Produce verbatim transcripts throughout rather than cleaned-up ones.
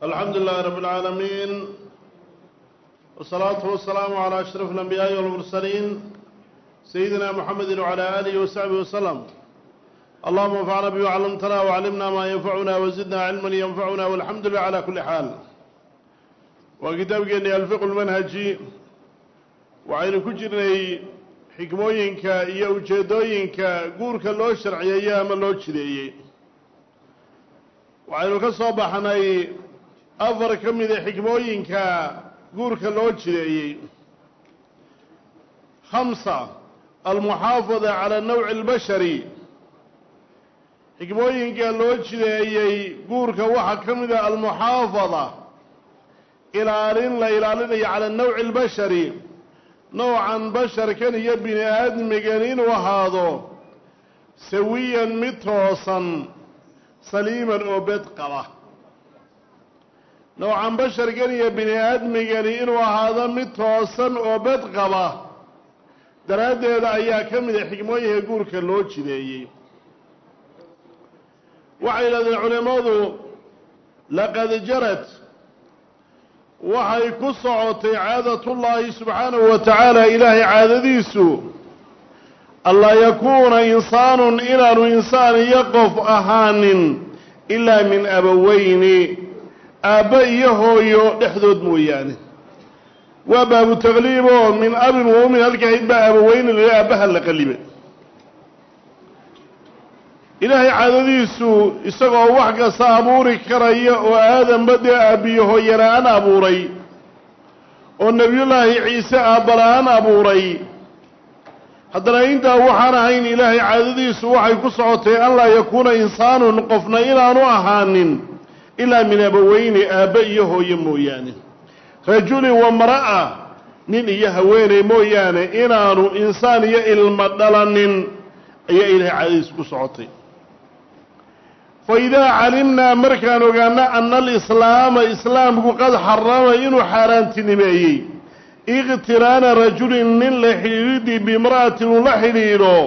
الحمد لله رب العالمين والصلاة والسلام على أشرف الأنبياء والمرسلين سيدنا محمد وعلى آله وصحبه وسلم. اللهم انفعنا بما علمتنا وعلمنا ما ينفعنا وزدنا علما ينفعنا والحمد لله على كل حال. وكتابنا الفقه المنهجي وعين كجرني حكموينك iyo ujeedooyinka guurka loo sharciyeeyay ama loo jideeyay. waxaynu ka soo baxnay afar ka mid ah xikmooyinka guurka loo jideeyay. خمسة المحافظة على النوع البشري. xikmooyinka loo jideeyay guurka waxa ka mid ah المحافظة ilaalin la ilaalinayo على النوع البشري. نوعا بشر كان يبني آدم جنين وهذا سويا متوسا سليما وبدقرة. نوعا بشر كان يبني آدم جنين وهذا متوسا وبدقرة. دراد هذا أيها كم من حكمه يقول كاللوتش ذي. وعلى العلماء لقد جرت waxay ku socotay caadatullaahi subxaanahu wa tacaala ilaahay caadadiisu allaa yakuuna insaanun inaanu insaan iyo qof ahaanin ilaa min abaweyni aabba iyo hooyo dhexdood mooyaane. waa baabu tagliib oo min abin wa ummin halka ahayd baa abaweyni lila aabbaha la qallibay. ilaahay caadadiisu isagoo wax kasta abuuri karaya oo aadanba dee aabbiyo hooyana-aan abuuray oo nebiyullaahi ciise aabbala-aan abuuray, haddana intaa waxaan ahayn ilaahay caadadiisu waxay ku socotay an laa yakuuna insaanun qofna inaanu ahaanin ilaa min abaweyni aabba iyo hooyo mooyaane. rajulin wa mara'a nin iyo haweeney mooyaane inaanu insaan iyo ilmo dhalanin ayaa ilaahay caadadiisu ku socotay. فإذا علمنا مركان وقالنا أن الإسلام إسلام قد حرم إنه حارانتنمي اغتران رجل من لحيد بامرأة لحيده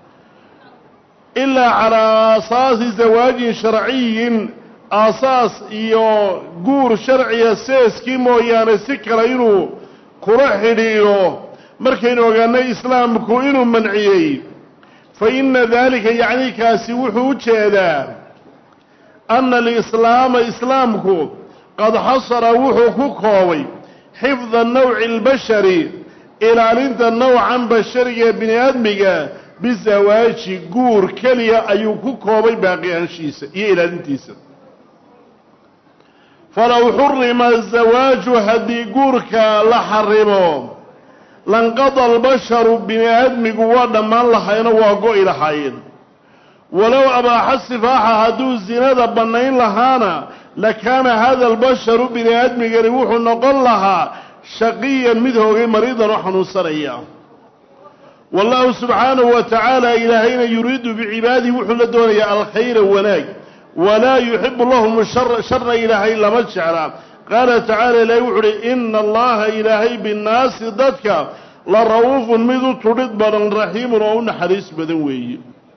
إلا على أساس زواج شرعي أساس إيو قور شرعي أساس كيمو يعني سكر إنه كرحيده مركان وقالنا إسلام كو إنه منعي فإن ذلك يعني كاسي وحوش هذا أن الإسلام إسلامك قد حصر وحوك كوي حفظ النوع البشري إلى أنت النوع بشري بني آدمك بالزواج قور كليا أيوك كوي باقي أنشيسة إلى أنتيسة. فلو حرم الزواج هدي قورك لحرمه لانقضى البشر بني آدمك وانا ما الله ينوى إلى حين. ولو أباح السفاحة هدو الزنا بنين لهانا لكان هذا البشر بني آدم يروح نقل لها شقيا مده مريضا روحا سريا. والله سبحانه وتعالى إلهين يريد بعباده وحل الدنيا الخير وناك ولا يحب اللهم الشر شر إلهي إلا مجعلا. قال تعالى لا يعري إن الله إلهي بالناس ضدك لرؤوف مذ ترد بن رحيم رؤون حريص بدوي.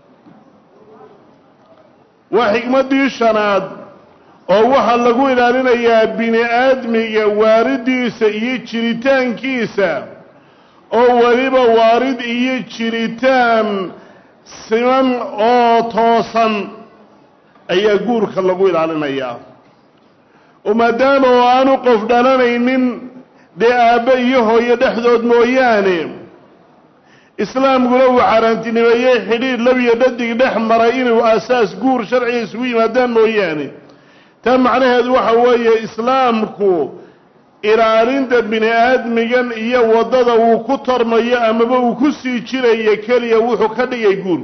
وحكمتي شناد oo waxa lagu ilaalinayaa bini aadmiga waaridiisa iyo jiritaankiisa oo waliba waarid iyo jiritaan siman oo toosan ayaa guurka lagu ilaalinayaa. oo maadaama aanu qof dhalanaynin dee aabba iyo hooyo dhexdood mooyaane islaamkuna uu xaaraantinimeeyey xidhiidh labiyo dhadig dhex maray inuu asaas guur sharciga isugu yimaadaan mooyaane. taa macnaheedu waxa weeye islaamku ilaalinta bini aadmigan iyo waddada uu ku tarmayo amaba uu ku sii jirayo keliya wuxuu ka dhigay guur.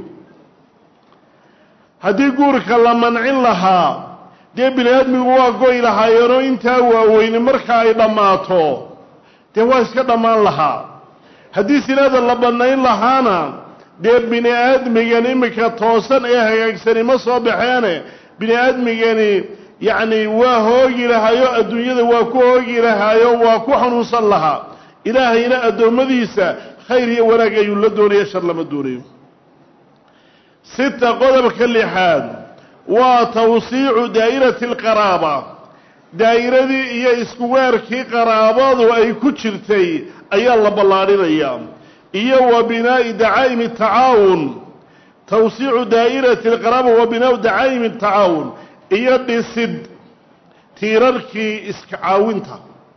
haddii guurka la mancin lahaa dee bini aadmigu waa goy lahaayeenoo intaa waaweyni marka ay dhammaato dee waa iska dhammaan lahaa. haddii sinada la bannayn lahaana dee bini aadmigan iminka toosan ee hagaagsani ma soo baxeene bini aadmigani yacni waa hoogi lahaayo adduunyada waa ku hoogi lahaayo waa ku xanuunsan lahaa. ilaahayna addoommadiisa khayr iyo wanaag ayuu la doonaya shar lama doonayo. sita qodobka lixaad وتوسيع دائرة القرابة daa'iradii iyo isku weerkii qaraabadu ay ku jirtay ayaa la ballaadhinayaa iyo wa binaa'i dacaa'imi tacaawun tawsiicu daa'irati alqaraaba wa binaa'u dacaa'imi tacaawun iyo dhisid tiirarkii iska caawinta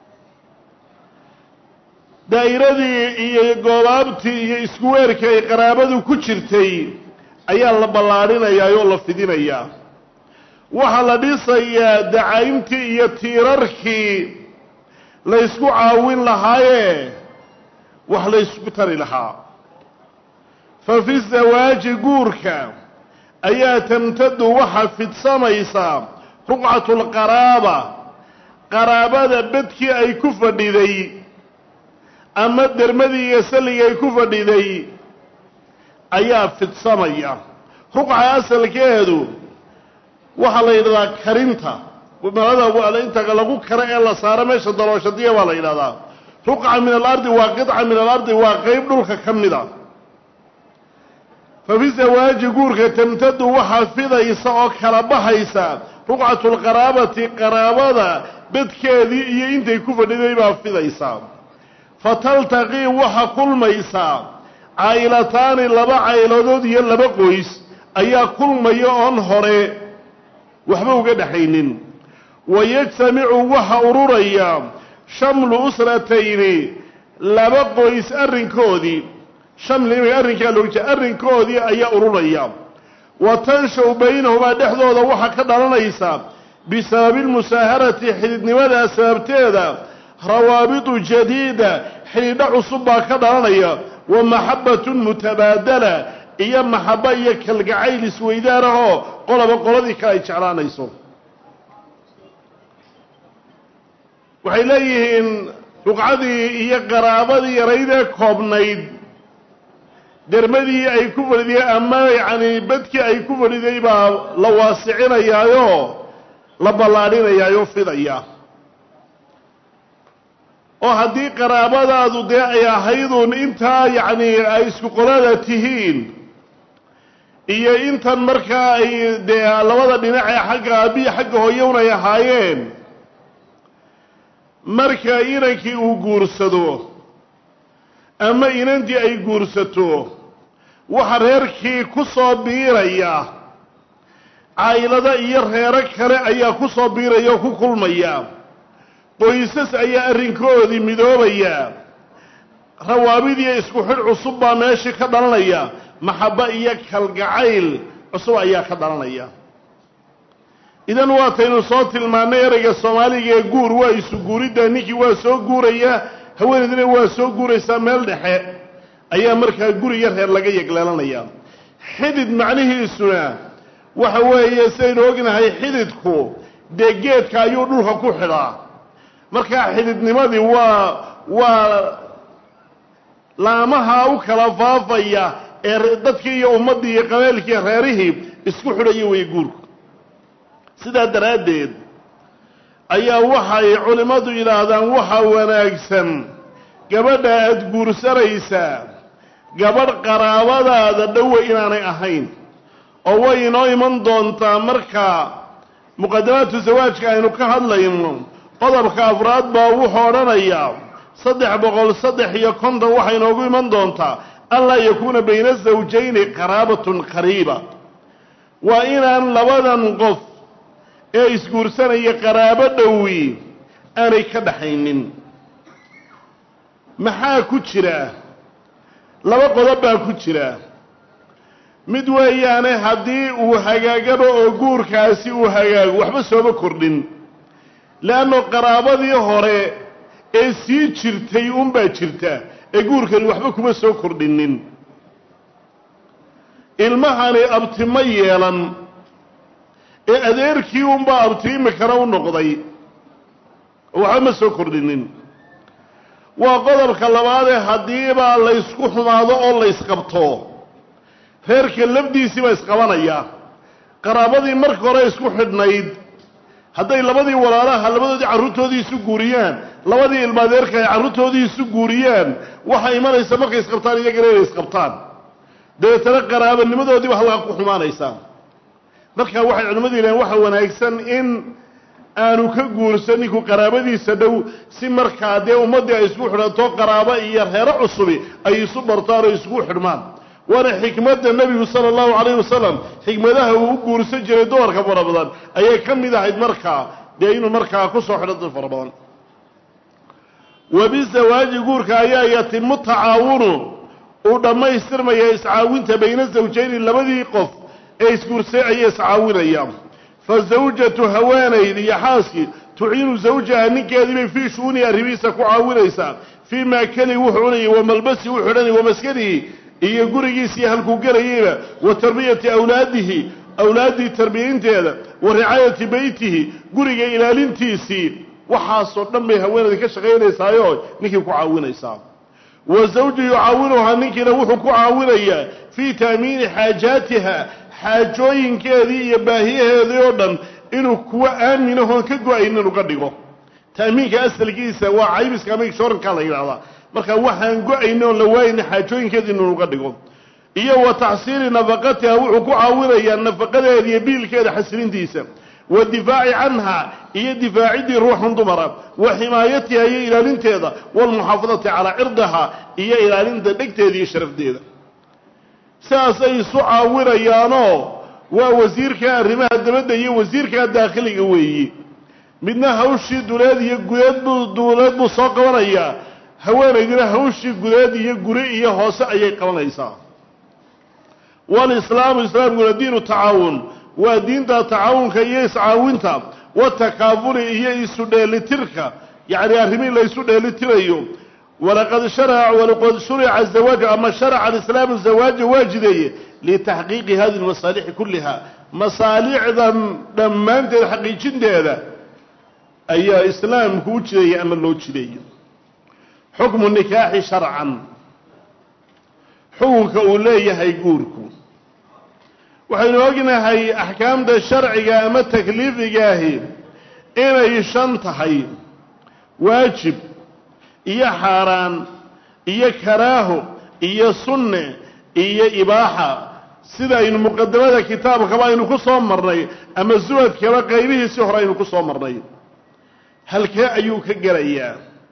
daa'iradii iyo goobaabtii iyo isku weerkii ay qaraabadu ku jirtay ayaa la ballaadhinayaa oo la fidinayaa waxaa la dhisayaa dacaa'imtii iyo tiirarkii la ysku caawin lahaayee wax la ysku tari lahaa fa fi zawaaji guurka ayaa tamtadu waxa fidsamaysaa ruqcatu lqaraaba qaraabada bedkii ay ku fadhiday ama dermadii iyo salligii ay ku fadhiday ayaa fidsamaya ruqca asalkeedu waxaa la yidhahdaa karinta malada inta lagu karo ee la saaro meesha dalooshadiya baa la yidhahdaa ruqca min alardi waa qidca min alardi waa qeyb dhulka ka mida fa fi zawaaji guurka tamtadu waxaa fidaysa oo kala baxaysa ruqcatu lqaraabati qaraabada bedkeedii iyo intay ku fadhiday baa fidaysaa fataltaqii waxa kulmaysaa caa'ilataani laba cayladood iyo laba qoys ayaa kulmaya oon hore waxba uga dhaxaynin wayajtamicu waxa ururaya shamlu usratayni laba qoys arrinkoodii shamli arrinkaa looga jeeda arrinkoodii ayaa ururaya wa tanshaw baynahumaa dhexdooda waxaa ka dhalanaysa bisababi lmusaaharati xididnimadaa sababteeda rawaabitu jadiida xidhiidho cusub baa ka dhalanaya wa maxabbatun mutabaadala iyo maxabba iyo kalgacayl isweydaarahoo qoloba qoladii kale ay jeclaanayso waxay leeyihiin ruqcadii iyo qaraabadii yaraydee koobnayd dermadii ay ku fadhideen ama yacni bedkii ay ku fadhiday baa la waasicinayaayoo la ballaadhinayaayoo fidaya oo haddii qaraabadaadu dee ay ahaydun intaa yacni ay isku qolada tihiin iyo intan markaa ay dee labada dhinac ee xagga aabbiya xagga hooyown ay ahaayeen marka inankii uu guursado ama inantii ay guursato waxa reerkii ku soo biiraya caa'ilada iyo reero kale ayaa ku soo biiraya oo ku kulmaya qoysas ayaa arrinkoodii midoobaya rawaabidiiyo isku xidh cusub baa meeshii ka dhalanaya maxabba iyo kalgacayl cusub ayaa ka dhalanaya idan waataynu soo tilmaannay ereyga soomaaliga ee guur waa isu guuridda ninkii waa soo guuraya haweenaydina waa soo guuraysaa meel dhexe ayaa markaa guriga reer laga yegleelanaya xidid macnihiisuna waxa weeye sidaynu ognahay xididku dee geedka ayuu dhulka ku xidhaa markaa xididnimadii waa waa laamaha u kala faafaya ee dadkii iyo ummaddii iyo qabeelkii reerihii isku xidhaya weeye guurku sidaa daraaddeed ayaa waxay culimmadu yidhaahdaan waxaa wanaagsan gabadha aada guursanaysaa gabadh qaraabadaada dhowe inaanay ahayn oo way inoo iman doontaa marka muqadamaatu zawaajka aynu ka hadlayno qodobka afraad baa wuxuu odhanayaa saddex boqol saddex iyo konton waxay inoogu iman doontaa anlaa yakuuna bayna zawjayni qaraabatun qariiba waa inaan labadan qof ee isguursanaya qaraabo dhowi aanay ka dhaxaynin maxaa ku jira laba qodob baa ku jira mid weeyaane haddii uu hagaagaba oo guurkaasi uu hagaago waxba sooma kordhin leanno qaraabadii hore ee sii jirtay unbaa jirta ee guurkani waxba kuma soo kordhinin ilmahani abti ma yeelan ee adeerkii unbaa abti imikana u noqday waxba ma soo kordhinin waa qodobka labaadee haddiibaa laysku xumaado oo laysqabto reerka lafdiisii baa isqabanaya qaraabadii marka hore isku xidhnayd hadday labadii walaalaha labadoodii carruurtoodii isu guuriyaan labadii ilmaadeerka ay carruurtoodii isu guuriyaan waxaa imanaysa markay isqabtaan iyagana inay isqabtaan dabeetana qaraabanimadoodiiba halkaa ku xumaanaysaa marka waxay culimmadu yidhahen waxa wanaagsan in aanu ka guursan ninku qaraabadiisa dhow si markaa dee ummaddii ay isku xidhanto qaraabo iyo reero cusubi ay isu bartaan oo isugu xidhmaan waana xikmadda nebigu sala allahu calayhi wasalam xikmadaha uu u guursan jiray dumarka fara badan ayay ka mid ahayd markaa dee inuu markaa ku soo xidho dad fara badan wabizawaaji guurka ayaa yatimu tacaawunu uu dhammaystirmaya iscaawinta bayna zawjayni labadii qof ee isguursay ayay iscaawinayaan fa zawjatu haweenayd iyo xaaskii tuciinu zawjaha ninkeedii bay fii shu'uuni arrimihiisa ku caawinaysaa fii maakani wuxuu cunayay wa malbasi wuxuu dhanay wa maskanihi iyo gurigiisii halkuu gelayeyba wa tarbiyati awlaadihi awlaaddii tarbiyinteeda wa ricaayati beytihi guriga ilaalintiisii waxaasoo dhan bay haweenayda ka shaqaynaysaayo ninkii ku caawinaysaa wa zawju yucaawinuhaa ninkiina wuxuu ku caawinayaa fii taamiini xaajaatiha xaajooyinkeedii iyo baahiyaheedii oo dhan inuu kuwa aaminahoon ka go-aynin uga dhigo taamiinka asalkiisa waa caybiska ama inshorankaa la yidhahdaa marka waxaan go-aynin oon la waayaynin xaajooyinkeedii inuu uga dhigo iyo wa taxsiili nafaqatiha wuxuu ku caawinayaa nafaqadeeda iyo biilkeeda xasilintiisa والدفاع عنها هي دفاع دي روح دمرة وحمايتها هي إلى لنتها والمحافظة على عرضها هي إلى لنت دكتها دي شرف ديدا ساسي سعى وريانو ووزيرك الرماء الدمدة هي وزيرك الداخلي قوي منها هوشي دولاد يقود دولاد بصاقة وريا هوانا يقول هوشي دولاد يقول إيه هوسع يقرن إيسا والإسلام الإسلام يقول دين التعاون ودين دا تعاون كي يسعاونتا والتكافل هي يسودي لتركا يعني أرمين لا يسودي لتريو ولقد شرع ولقد شرع الزواج أما شرع الإسلام الزواج واجدي لتحقيق هذه المصالح كلها مصالح لما أنت الحقيقين هذا أي إسلام كوتشي أما اللوتشي حكم النكاح شرعا حكم كأولي هيقوركم waxaynu ognahay axkaamda sharciga ama takliifigaahi inay shan tahay waajib iyo xaaraan iyo karaaho iyo sunne iyo ibaaxa sida aynu muqaddamada kitaabkaba aynu ku soo marnay ama zuwadkaba qaybihiisii hore aynu ku soo marnay halkee ayuu ka gelayaa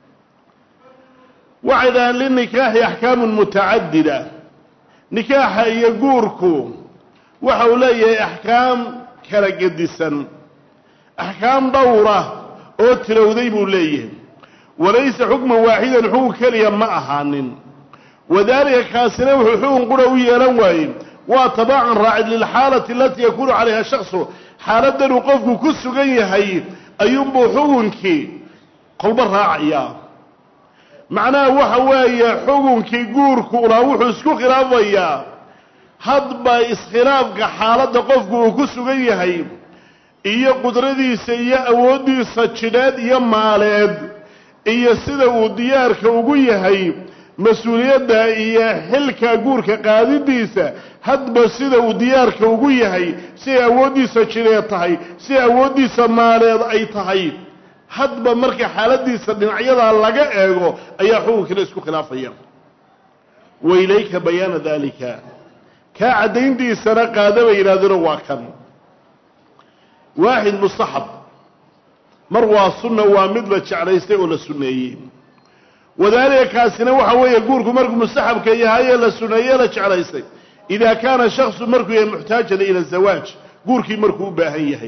wacida linikaaxi axkaamun mutacadida nikaaxa iyo guurku waxa uu leeyahay axkaam kala gedisan axkaam dhowra oo tirowday buu leeyahay walaysa xukman waaxidan xukun keliya ma ahaanin wadaalika kaasina wuxuu xukun qura u yeelan waayey waa tabaacan raacid lilxaalati alatii yakuunu calayha shaksu xaaladdan uu qofku ku sugan yahay ayuunbuu xukunkii kolba raacayaa macnaha waxa weeye xukunkii guurku ulaa wuxuu isku khilaafayaa hadba iskhilaafka xaaladda qofku uu ku sugan yahay iyo qudradiisa iyo awooddiisa jidheed iyo maaleed iyo sida uu diyaarka ugu yahay mas-uuliyadda iyo xilka guurka qaadidiisa hadba sida uu diyaarka ugu yahay siday awooddiisa jidheed tahay siday awooddiisa maaleed ay tahay hadba marka xaaladdiisa dhinacyadaa laga eego ayaa xukunkina isku khilaafaya wailayka bayaana daalika kaa caddayntiisana qaada bay yidhahdeen waa kan waaxid mustaxab mar waa sunna waa mid la jeclaystay oo la sunneeyey wadaalika kaasina waxa weeye guurku markuu mustaxabka yahay ee la sunneeyey la jeclaystay idaa kaana shaksu markuu yahay muxtaajan ila zawaaj guurkii markuu u baahan yahay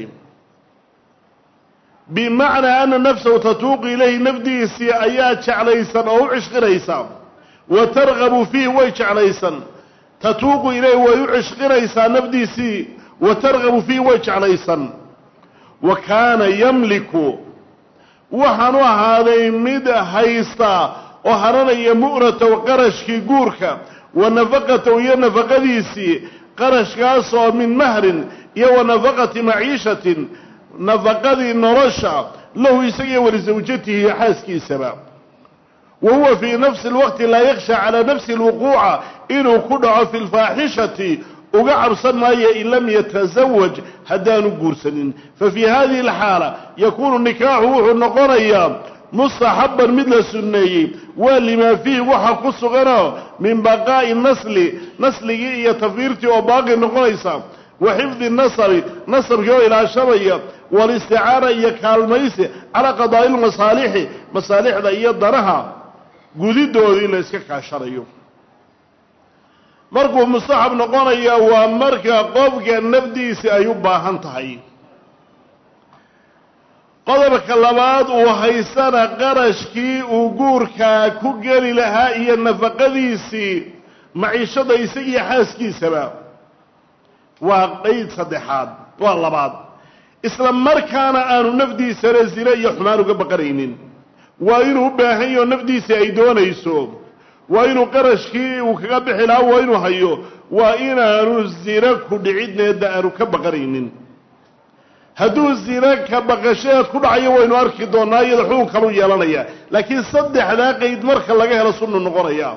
bimacnaa ana nafsahu tatuuqu ilayhi nafdiisii ayaa jeclaysan oo u cishqinaysa wa targabu fiihi way jeclaysan tatuuqu ilayhi way u cishqinaysaa nafdiisii wa targabu fiihi way jeclaysan wa kaana yamliku waxaanu ahaaday mid haysta oo haranaya mu'natahu qarashkii guurka wa nafaqatahu iyo nafaqadiisii qarashkaasoo min mahrin iyo wa nafaqati maciishatin nafaqadii nolosha lahu isagiyo walisawjatihi iyo xaaskiisaba وهو في نفس الوقت لا يخشى على نفس الوقوع إنه كدع في الفاحشة وقعب صنعي إن لم يتزوج هدان قرسن ففي هذه الحالة يكون النكاح وحو النقرية مستحبا مثل السنية ولما فيه وحق الصغراء من بقاء النسل نسل يتفيرتي وباقي النقريسة وحفظ النصب نصب جو إلى شبية والاستعارة يكالميس على قضاء المصالح مصالح ذا يدرها قدد دوري ليسكك عشريو مركو مصاحب نقونيا ومركا قفك النبديس أيوب باهنتهي qodobka labaad uu haysana qarashkii uu guurka ku gali lahaa iyo nafaqadiisii maciishada isaga xaaskiisaba waa qeyd saddexaad waa labaad isla markaana aanu nafdiisa rasila iyo xumaan uga baqaraynin waa inuu baahan yahay nafdiisa ay doonayso waa inuu qarashkii uu kaga bixi lahaa waa inuu hayo waa inaanu zina ku dhicidneeda aanu ka baqaraynin hadduu zina ka baqasheed ku dhacayo waynu arki doonaa iyada xugun kalu yeelanaya laakiin saddexdaa qeyd marka laga helo sunnu noqonaya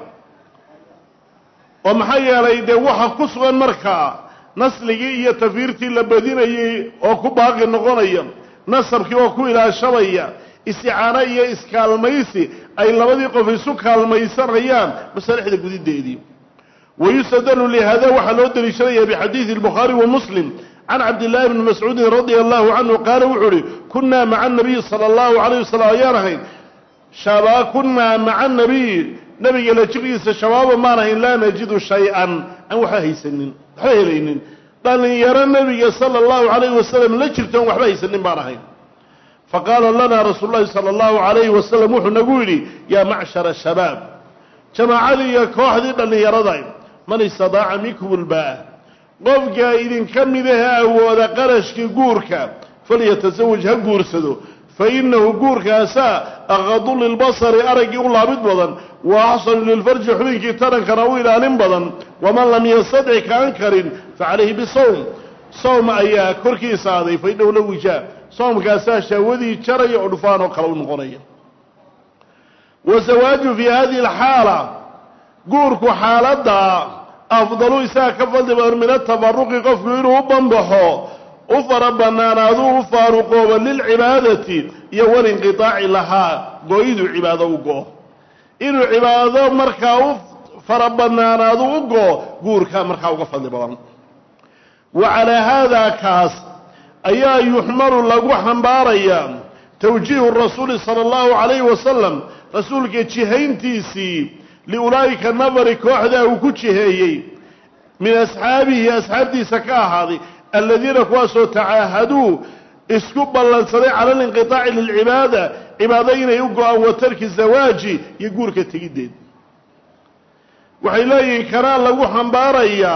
oo maxaa yeelay dee waxa ku sugan markaa nasligii iyo tafiirtii la badinayay oo ku baaqi noqonaya nasabkii oo ku ilaashabaya isticaano iyo iskaalmaysi ay labadii qof isu kaalmaysanayaan masalixda gudideedii wayustadallu lihada waxaa loo daliishanaya bixadiidi albukhaari wa muslim عن عبد الله بن مسعود رضي الله عنه قال وحري كنا مع النبي صلى الله عليه وسلم يا رهين شباب كنا مع النبي نبي لا جريس شباب ما رهين لا نجد شيئا أن وحي سنين حيلين قال يرى النبي صلى الله عليه وسلم لا جرتم وحي سنين ما رهين فقال لنا رسول الله صلى الله عليه وسلم وحنا نقولي يا معشر الشباب جماعة لي كواحد أن يرى من استطاع منكم الباء qofka idin ka midaha awooda qarashkii guurka falyatazawaj ha guursado fa innahu guurkaasa aqadu lilbasari araggii u laabid badan wa axsanu lilfarji xubinkii tarankana u ilaalin badan waman lam yastadic kaan karin facalayhi bisawm sawm ayaa korkiisa aaday fa innahu la wijaa sawmkaasaa shahwadii jaraya oo dhufaan oo kale u noqonaya wa zawaaju fi hadihi alxaala guurku xaaladda afdalu isaa ka fadli badan min atafaruqi qofku inuu u banbaxo u fara banaanaadu u faaruqooba lilcibaadati iyo walinqitaaci lahaa go-iduu cibaado u go inuu cibaado markaa u fara banaanaadu u go guurkaa markaa uga fadli badan wa calaa haadaa kaas ayaa yuxmalu lagu xambaarayaa tawjiihu rasuuli sala allahu calayhi wasalam rasuulka jihayntiisii لأولئك النظر كوحده وكجهيي من أصحابه أصحابه سكاهضي الذين كواسوا تعاهدوا اسكب اللنصري على الانقطاع للعبادة عبادين يقعوا وترك الزواج يقول كتجدد وحيلاي كران لو حنباريا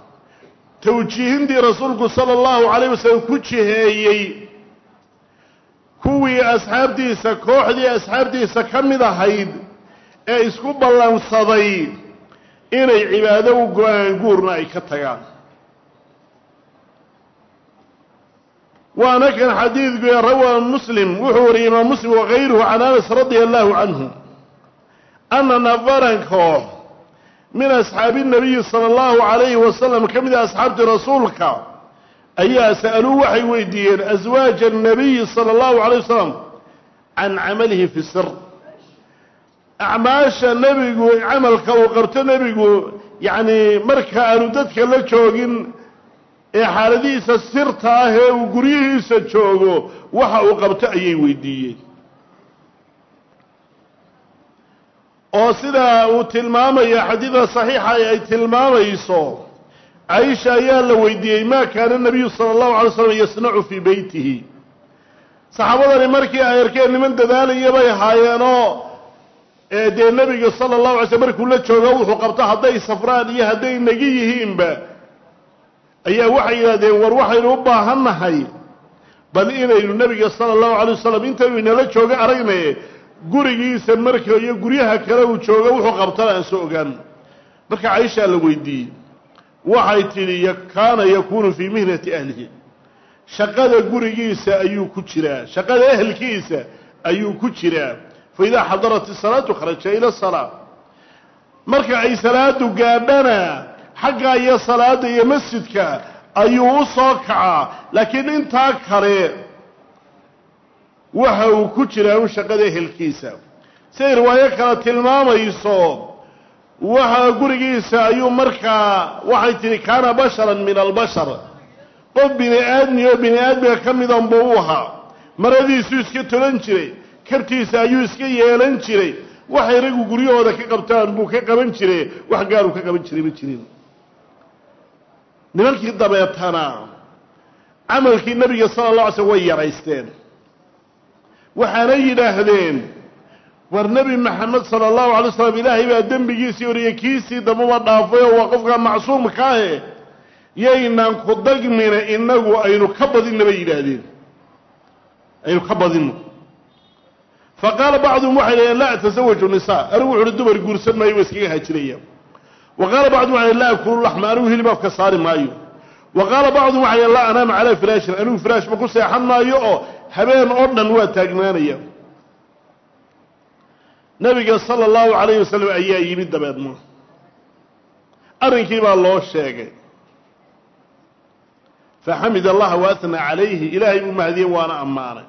توجيهن دي رسولك صلى الله عليه وسلم كجهيي كوي أصحابه سكوحدي أصحابه سكمد حيد ee isku ballansaday inay cibaado u go-aan guurna ay ka tagaan waana kan xadiidku ee rawaa muslim wuxuu wariyey imaam muslim wakayruhu can anas radia allahu canhu ana nafaran koox min asxaabi nabiyi sala allahu calayhi wasalam ka mid a asxaabtii rasuulka ayaa sa'aluu waxay weydiiyeen aswaaja annabiyi sala allahu calayh wasalam can camalihi fi sir acmaasha nebigu camalka uu qabto nebigu yacni marka aanu dadka la joogin ee xaaladihiisa sirta ah ee uu guryihiisa joogo waxa uu qabto ayay weydiiyeen oo sidaa uu tilmaamaya xadiida saxiixa ay tilmaamayso caisha ayaa la weydiiyey maa kaana nabiyu sala allahu alay slam yasnacu fii beytihi saxaabadani markii ay arkeen niman dadaalaya bay ahaayeenoo ee dee nebiga sala allahu alay slm markuu la joogo wuxuu qabto hadday safraan iyo hadday nagi yihiinba ayaa waxay yidhahdeen war waxaynu u baahannahay bal inaynu nebiga sala allahu alay wasalam intaynu inala joogo aragnaye gurigiisa marka iyo guryaha kale uu joogo wuxuu qabtana aan soo ogaan marka caishaa la weydiiyey waxay tidhi kaana yakuunu fii mihnati ahlihi shaqada gurigiisa ayuu ku jiraa shaqada ehelkiisa ayuu ku jiraa فإذا حضرت الصلاة خرج إلى الصلاة مركع أي صلاة قابنا حقا أي صلاة أي مسجدك أي صاكعة لكن انت أكره وحو كتره وشقده الكيسة سير ويكرة الماما يصوب وحو قرقيسة أي مركع وحيتني كان بشرا من البشر qof bini aadmi oo bini aadmiga ka midan buu u ahaa maradiisuu iska tolan jiray kabtiisa ayuu iska yeelan jiray waxay ragu guryahooda ka qabtaan buu ka qaban jiray wax gaar uu ka qaban jiray ma jirin nimankii dabeetana camalkii nabiga sala allahu alay slam way yaraysteen waxaana yidhaahdeen war nebi maxamed sala allahu alay wasalam ilaahay baa dembigiisii horiye kiisii dambaba dhaafay oo waa qofka macsuumka ahe yaynaan ku dagmina inagu aynu ka badinna bay yidhaahdeen aynu ka badinno faqaala bacduhum waxay dhaheen laa atasawaju nisaa anigu wuxuuhi dumar guursan maayo waa iskaga haajiraya wa qaala bacduhum waxay dhaheen laa akulu laxma anigu hilib afka saari maayo wa qaala bacduhum waxay dhaheen laa anaama calaa firaashin anigu firaashba ku seexan maayo oo habeen oo dhan waa taagnaanaya nabiga sala allahu calayhi wasalam ayaa yimid dabeedna arrinkii baa loo sheegay faxamid allaha waatna calayhi ilaahay buu mahadiyey waana ammaanay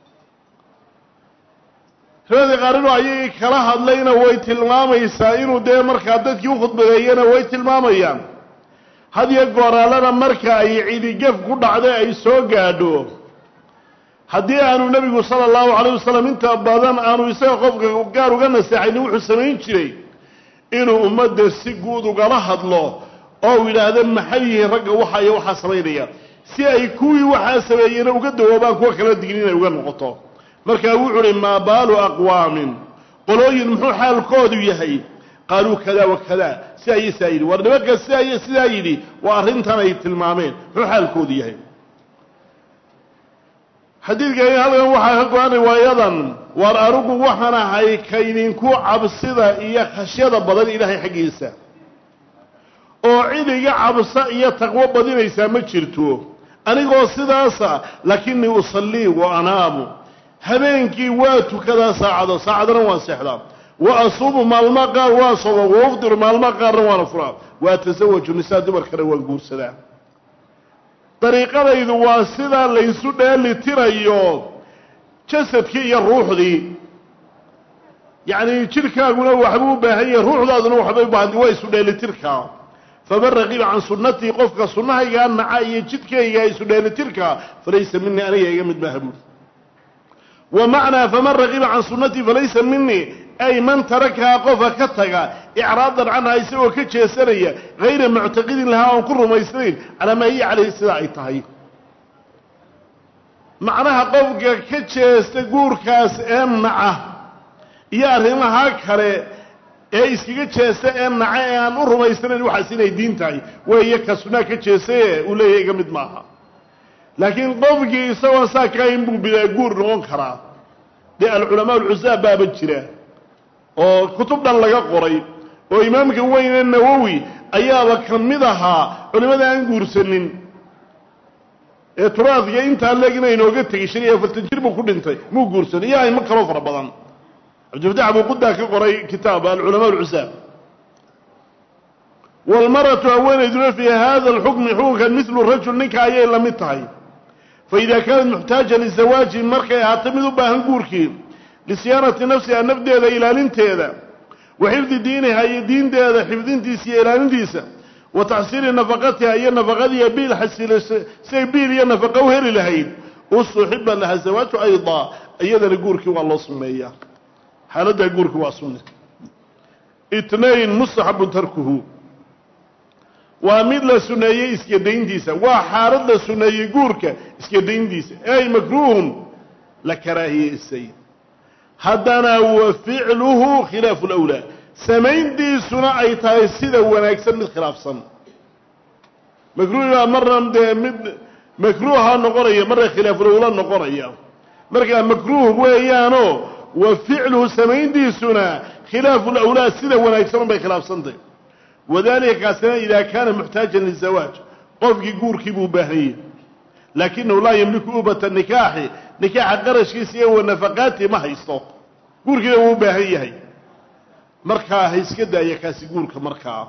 riwaayadii qaarinu ayagii kala hadlayna way tilmaamaysaa inuu dee markaa dadkii u khudbadeeyana way tilmaamayaan hadiyo gooraalana marka ay cidigaf ku dhacday ay soo gaadho haddii aanu nebigu sala allahu calayh wasalam inta badan aanu isaga qofka gaar uga naseexaynin wuxuu samayn jiray inuu ummadda si guud ugala hadlo oo u yidhaahdo maxay yihiin ragga waxa iyo waxaa samaynaya si ay kuwii waxaa sameeyena uga dawoobaan kuwa kala digin inay uga noqoto markaa wuxuu uhi maa baalu aqwaamin qolooyin muxuu xaalkoodu yahay qaaluu kada wa kada si ayay saa yidhi war nimanka si ayay sidaa yidhi waa arrintan ay tilmaameen muxuu xaalkoodu yahay xadiidkani halkan waxaa ka go-an riwaayadan waar anugu waxaan ahay kaydinku cabsida iyo khashyada badan ilaahay xaggiisa oo cid iga cabsa iyo taqwo badinaysaa ma jirto anigoo sidaasa laakinii usallii wa anaamu habeenkii waa tukadaa saacado saacadana waan seexdaa wa asuumu maalma qaar waa sooma wa ufdiru maalma qaarna waana furaa wa atasawaju nisaa dumarkana waan guursadaa dariiqadaydu waa sidaa laysu dheeli tirayo jasadkii iyo ruuxdii yacni jidhkaaguna waxbuu u baahan yahay ruuxdaaduna waxbay u baahantay waa isu dheelitirkaa faman raqiba can sunnatii qofka sunnahaygaa naca iyo jidkayga isu dheelitirkaa falaysa minii aniga iga mid maaha buuri wa macnaa faman raqiba can sunnatii falaysa minii ay man tarakahaa qofka ka taga icraadan canhaa isagoo ka jeesanaya hayra muctaqidin lahaa oon ku rumaysnayn calaa maa hiya calayhi sidaa ay tahay macnaha qofka ka jeesta guurkaas ee naca iyo arrimaha kale ee iskaga jeesta ee naca ee aan u rumaysnayn waxaas inay diin tahay weeye ka sunnaa ka jeestaye uu leeyahay iga mid maaha laakiin qofkii isagoon saa kahayn buu bidaa guur noqon karaa dee alculamaa alcusaab baaba jira oo kutub dhan laga qoray oo imaamka weyne nawowi ayaaba ka mid ahaa culimada aan guursanin ee turaadka intaa leegina inooga tegay shan iyo afartan jir buu ku dhintay muu guursan iyo aymo kaloo fara badan cabdilfataax abuu qudaa ka qoray kitaab alculamaa alcusaab walmaratu haweenayduna fii hada alxukmi xukunkan midlu rajul ninka ayay la mid tahay faida kaanat muxtaaja lizawaaji markay ahaato mid u baahan guurkii lisiyaanati nafsiha nafdeeda ilaalinteeda wa xifdi diiniha iyo diinteeda xifdintiisa iyo ilaalintiisa wa taxsiili nafaqatiha iyo nafaqadiiya biil xasiil siay biil iyo nafaqa u heli lahayd usuxiba laha zawaaju aydaa iyadana guurkii waa loo sunneeyaa xaaladdaa guurkii waa sunne itnayn mustaxabu tarkuhu waa mid la sunneeyey iska dayntiisa waa xaalad la sunneeyey guurka iska dayntiisa ay makruuhun la karaahiyeysay haddana wa ficluhu khilaafu lawlaa samayntiisuna ay tahay sida wanaagsan mid khilaafsan makruuha marna dee mid makruuha noqonaya marna khilaafulawlaa noqonaya markaa makruuh weeyaanoo wa ficluhu samayntiisuna khilaafu lawlaa sida wanaagsan bay khilaafsantahy wadalika kaasina idaa kaana muxtaajan lizawaaj qofkii guurkii buu baahanyay laakinahu laa yamliku ubata nikaaxi nikaaxa qarashkiisa iyo wa nafaqaati ma haysto guurkiina wuu u baahan yahay markaa ha iska daaya kaasi guurka markaa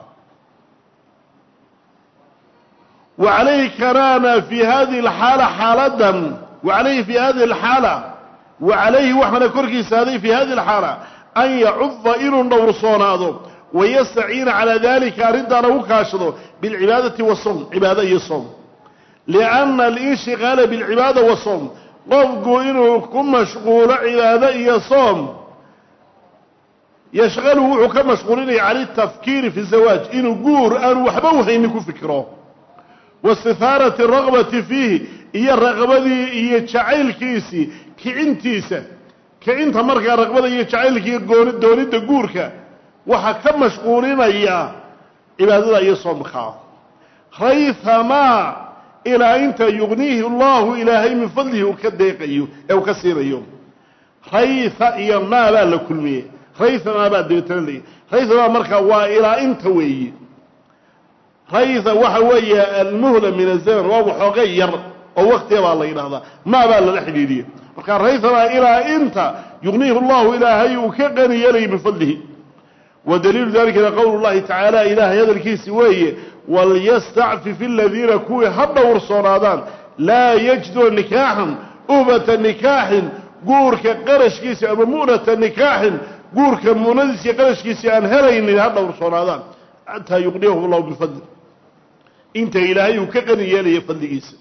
wa calayhi kanaana fii hadihi alxaala xaaladan wa calayhi fii hadihi alxaala wa calayhi waxaana korkiisa haday fii hadihi alxaala an yacuda inuu dhowrsoonaado wayastaciina calaa dalika arrintaana u kaashado bilcibaadati wasom cibaado iyo som لأن الانشغال بالعبادة والصوم قفقوا إنه كم مشغول عبادة إيا صوم يشغله كمشغولين على التفكير في الزواج إنه قور أن وحبوه إنكو فكره واستثارة الرغبة فيه إيا الرغبة دي إيا تشعيل كيسي كعنتيسة كعنت مركا الرغبة إيا تشعيل كي دوني دقورك وحا كمشغولين إيا عبادة إيا صومك ريثما إلى أنت يغنيه الله إلهي من فضله وكديق أو كثير يوم ريث إيا ما لا لكل مية ريث ما بعد ديتنلي ريث ما مركا وإلى أنت وي ريث وحوي المهلة من الزمن وهو غير أو وقت يبقى الله ينهضا ما بال الحديدية وكان ريث ما إلى أنت يغنيه الله إلهي وكغني يلي من فضله ودليل ذلك قول الله تعالى إله هذا الكيس وي وليستعفف الذين كوي هبا ورصونادان لا يجدوا نكاحا أوبة نكاح قورك قرش كيسي أما مؤنة نكاح قورك منزس قرش كيسي أنهرين هبا ورصونادان حتى يغنيهم الله بالفضل انت إلهي وكغني يلي يفضل كيسي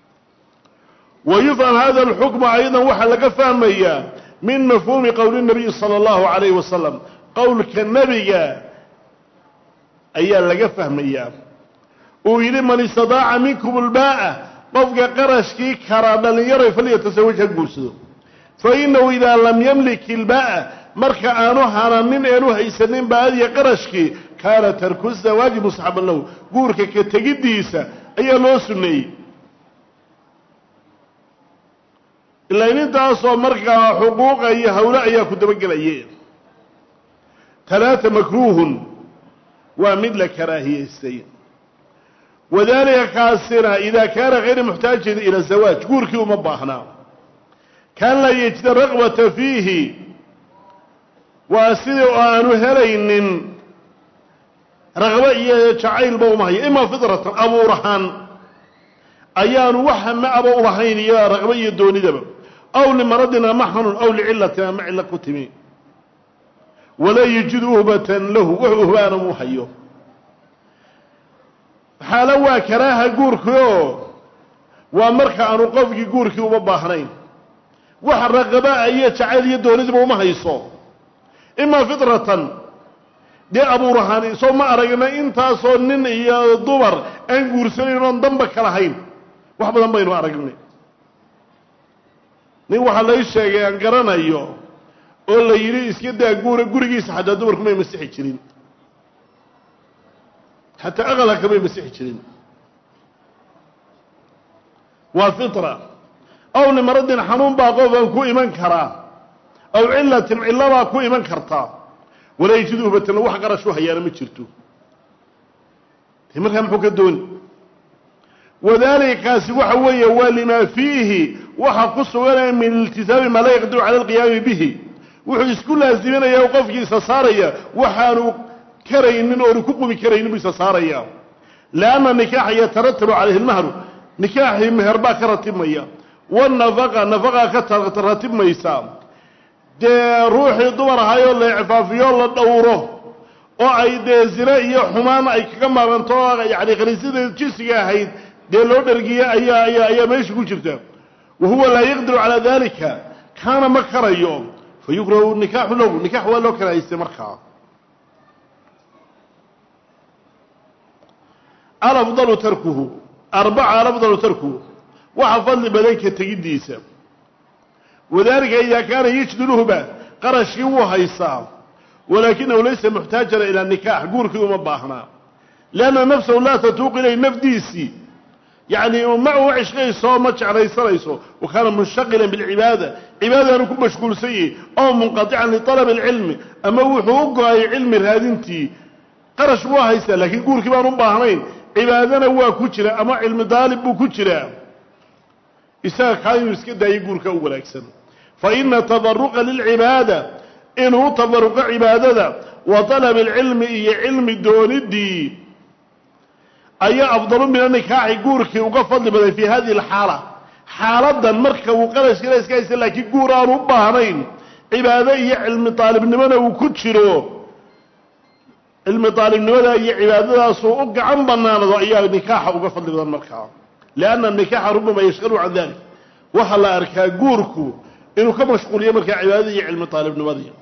ويفهم هذا الحكم أيضا وحلق فهميا من مفهوم قول النبي صلى الله عليه وسلم قول كالنبي أيها لقى فهميا وإذا من استطاع منكم الباء قفق قرشكي كرابا ليرى فليتزوجها القرسد فإنه إذا لم يملك الباء مركا آنوها من آنوها يسنين بهذه قرشكي كان ترك الزواج مصحبا له قورك كتجديسة أي الله سني إلا إن انت أصلا مركا حقوق أي هؤلاء أي كتبك الأيين ثلاثة مكروه ومثل كراهية السيد وذلك كاسرة إذا كان غير محتاج إلى الزواج قورك ومباحنا كان لا يجد رغبة فيه وأسيد وأنه هلين رغبة يتعيل بومهي إما فطرة أبو رحان أيان وحم أبو رحين يا رغبة يدوني دبا أو لمردنا محن أو لعلة مع علة كتمين ولا يجد أهبة له وهبان موحيه حالوا كراها قوركيو ومركا أنو قفكي قوركي ومباحنين وحر رغباء أي تعالي يدوني دبا وما هيصو إما فطرة دي أبو رحاني سو ما أرقنا إنتا سو نين إيا الدبر أن قورسلين ونضمبك لحين وحبا ضمبينو أرقني نين وحا ليشاقي أنقرنا إيو oo la yiri iska daa guur gurigiisa xataa dumarku ma masixi jirin hatta aqala kama masixi jirin waa fitra aw limaradin xanuun baa qofan ku iman kara aw cillatin cillaba ku iman karta wala yajidu batan wax qarashu hayana ma jirto markaa muxuu ka doon wadalika si waxa weeye walima fiihi waxa ku sugan min iltizaami ma la yaqdiru ala alqiyam bihi wuxuu isku laaziminaya qofkiisa saaraya waxaanu karaynin oo ku qumi karaynin bisa saaraya laana nikah yatarattabu alayhi almahr nikah meher ba karatibmaya wan nafaqa nafaqa ka taratibmaysa de ruuxi dumar hayo la ifaafiyo la dhowro oo ay de zina iyo xumaan ay kaga maaranto yaani qaniisada jisiga ahayd de loo dhargiya ayaa ayaa meesha ku jirta وهو لا يقدر على ذلك كان مكريو فيقرأ النكاح له نكاح ولو كان يستمرها الأفضل تركه أربعة الأفضل تركه وحفظ بذلك التجديس وذلك إذا كان يجد له به قرش وهيصاب ولكنه ليس محتاجا إلى النكاح قولك ومباحنا لأن نفسه لا تتوق إليه نفديسي يعني معه عشقي صومت على يسريسه وكان منشغلا بالعبادة عبادة أنه كن مشغول سيء أو منقطعا لطلب العلم أما وحوق أي علم هذنتي قرش واهيسا لكن قول كبار مباهمين عبادنا هو كترة أما علم طالب كترة إساء كان يسكد يقول كأول أكسن فإن تضرق للعبادة إنه تضرق عبادة وطلب العلم إيه علم دون الدين أي أفضل من النكاح يقولك وقفضل بدأ في هذه الحالة حالة المركة وقرش كلا يسكيس لكن يقول ربهنين عبادة علم طالب نمنا وكتشرو علم طالب نمنا عبادة سوء عن بنانا ضعيا نكاح وقفضل بدأ المركة لأن النكاح ربما يشغل عن ذلك وحلا أركا جوركو إنه كم مشغول يملك عبادة علم طالب نمضي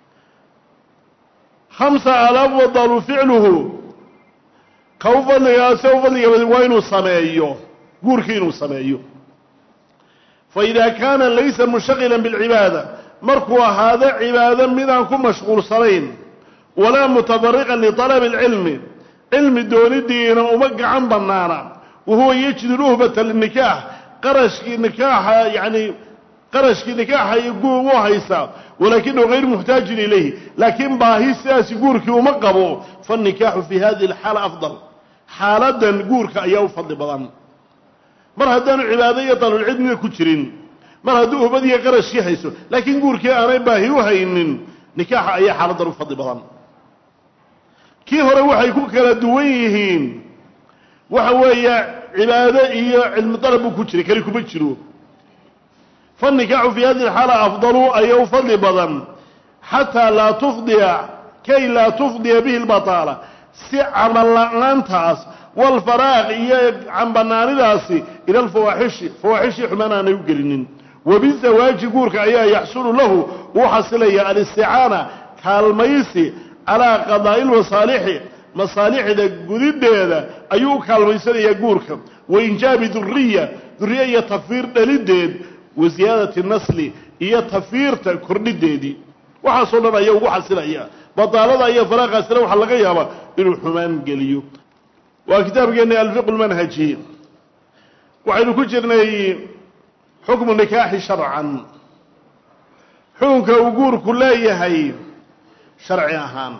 خمسة آلاف وضل فعله خوفا يا سوفا وين صمايو جوركينو صمايو فإذا كان ليس مشغلا بالعبادة مركوا هذا عبادة من أنكم مشغول صلين ولا متبرقا لطلب العلم علم دون الدين ومقع عن بنانا وهو يجد رهبة للنكاح قرش نكاح يعني قرش نكاح يقول وهيسا ولكنه غير محتاج إليه لكن باهيساس يقولك ومقبه فالنكاح في هذه الحالة أفضل حالة يقولك أيها فضل بضان مر هدان عبادية طالوا العلم كترين مر هدوه بدي قرش يحيسو لكن يقولك أنا باهي وهين نكاح أي حالة فضل بضان كي هو روح يكون كلا دويهين وحوية عبادة هي علم طلب كتري كلكم بتشروا فالنكاح في هذه الحالة أفضل أي فضل بضن حتى لا تفضي كي لا تفضي به البطالة سعر اللعنتاس والفراغ عن بنان داسي إلى الفواحش فواحش حمانا يقلنين وبالزواج يقولك أيها يحصل له وحصل الاستعانة كالميسي على قضاء المصالح مصالح ذا قديد هذا أيوه كالميسي يقولك وإنجاب ذرية ذرية تفير دليد وزيادة النسل هي تفير كرديد دي وحصل لنا أيوه وحصل أيها بطالة أيها فراغ أسلام وحلقة يابا إنه حمان قليو وكتاب قلنا الفقه المنهجي وعينو كجرنا حكم النكاح شرعا حكم وقور كلها هي شرعي أهان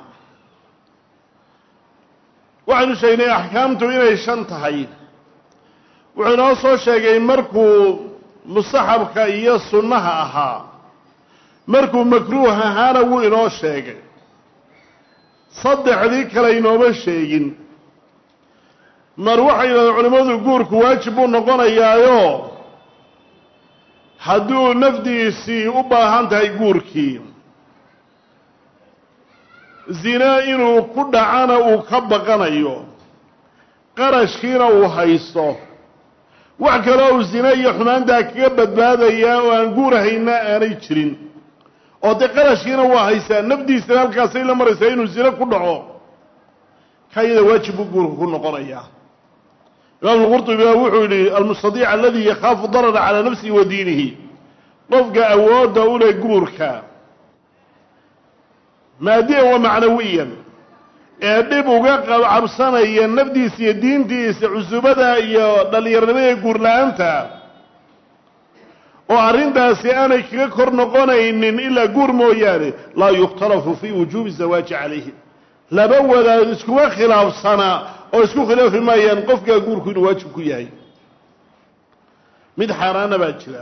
وعينو شيني أحكامته إنه شنطهي وعينو أصو شيئين مركو مصحبك إيا السنها أها مركو مكروه هانا وإنو شيئين صدح ذيك لينو بشيئين مروحي العلماء الجورك واجبون نقول يايو حدو نفدي سي أبا هانتاي جوركي زنا إنو كد عانا وكبقنا يو قرش كينا وحيصو وعكراو الزنا يحنان دا كيبت بهذا ياو أنقوره إنا آني تشرين او دي قرش كينا وحيصا نفدي سنال كاسي لمرسينو الزنا كد عو كايدا واجبو جورك نقول ياو قال القرطبي وحولي المستطيع الذي يخاف ضرر على نفسه ودينه رفق أواد أولى جوركا ماديا ومعنويا أدب وقاق عبصانا يا النفديس يا دينتيس عزوبدا يا دليرنمي جور لأنت وعرين سيانا كيكور نقونا إن إلا جور موياني لا يختلف في وجوب الزواج عليه لبودا اسكوا خلاف صنا oo isku khilaafi maayaan qofka guurku inuu waajib ku yahay mid xaraana baa jira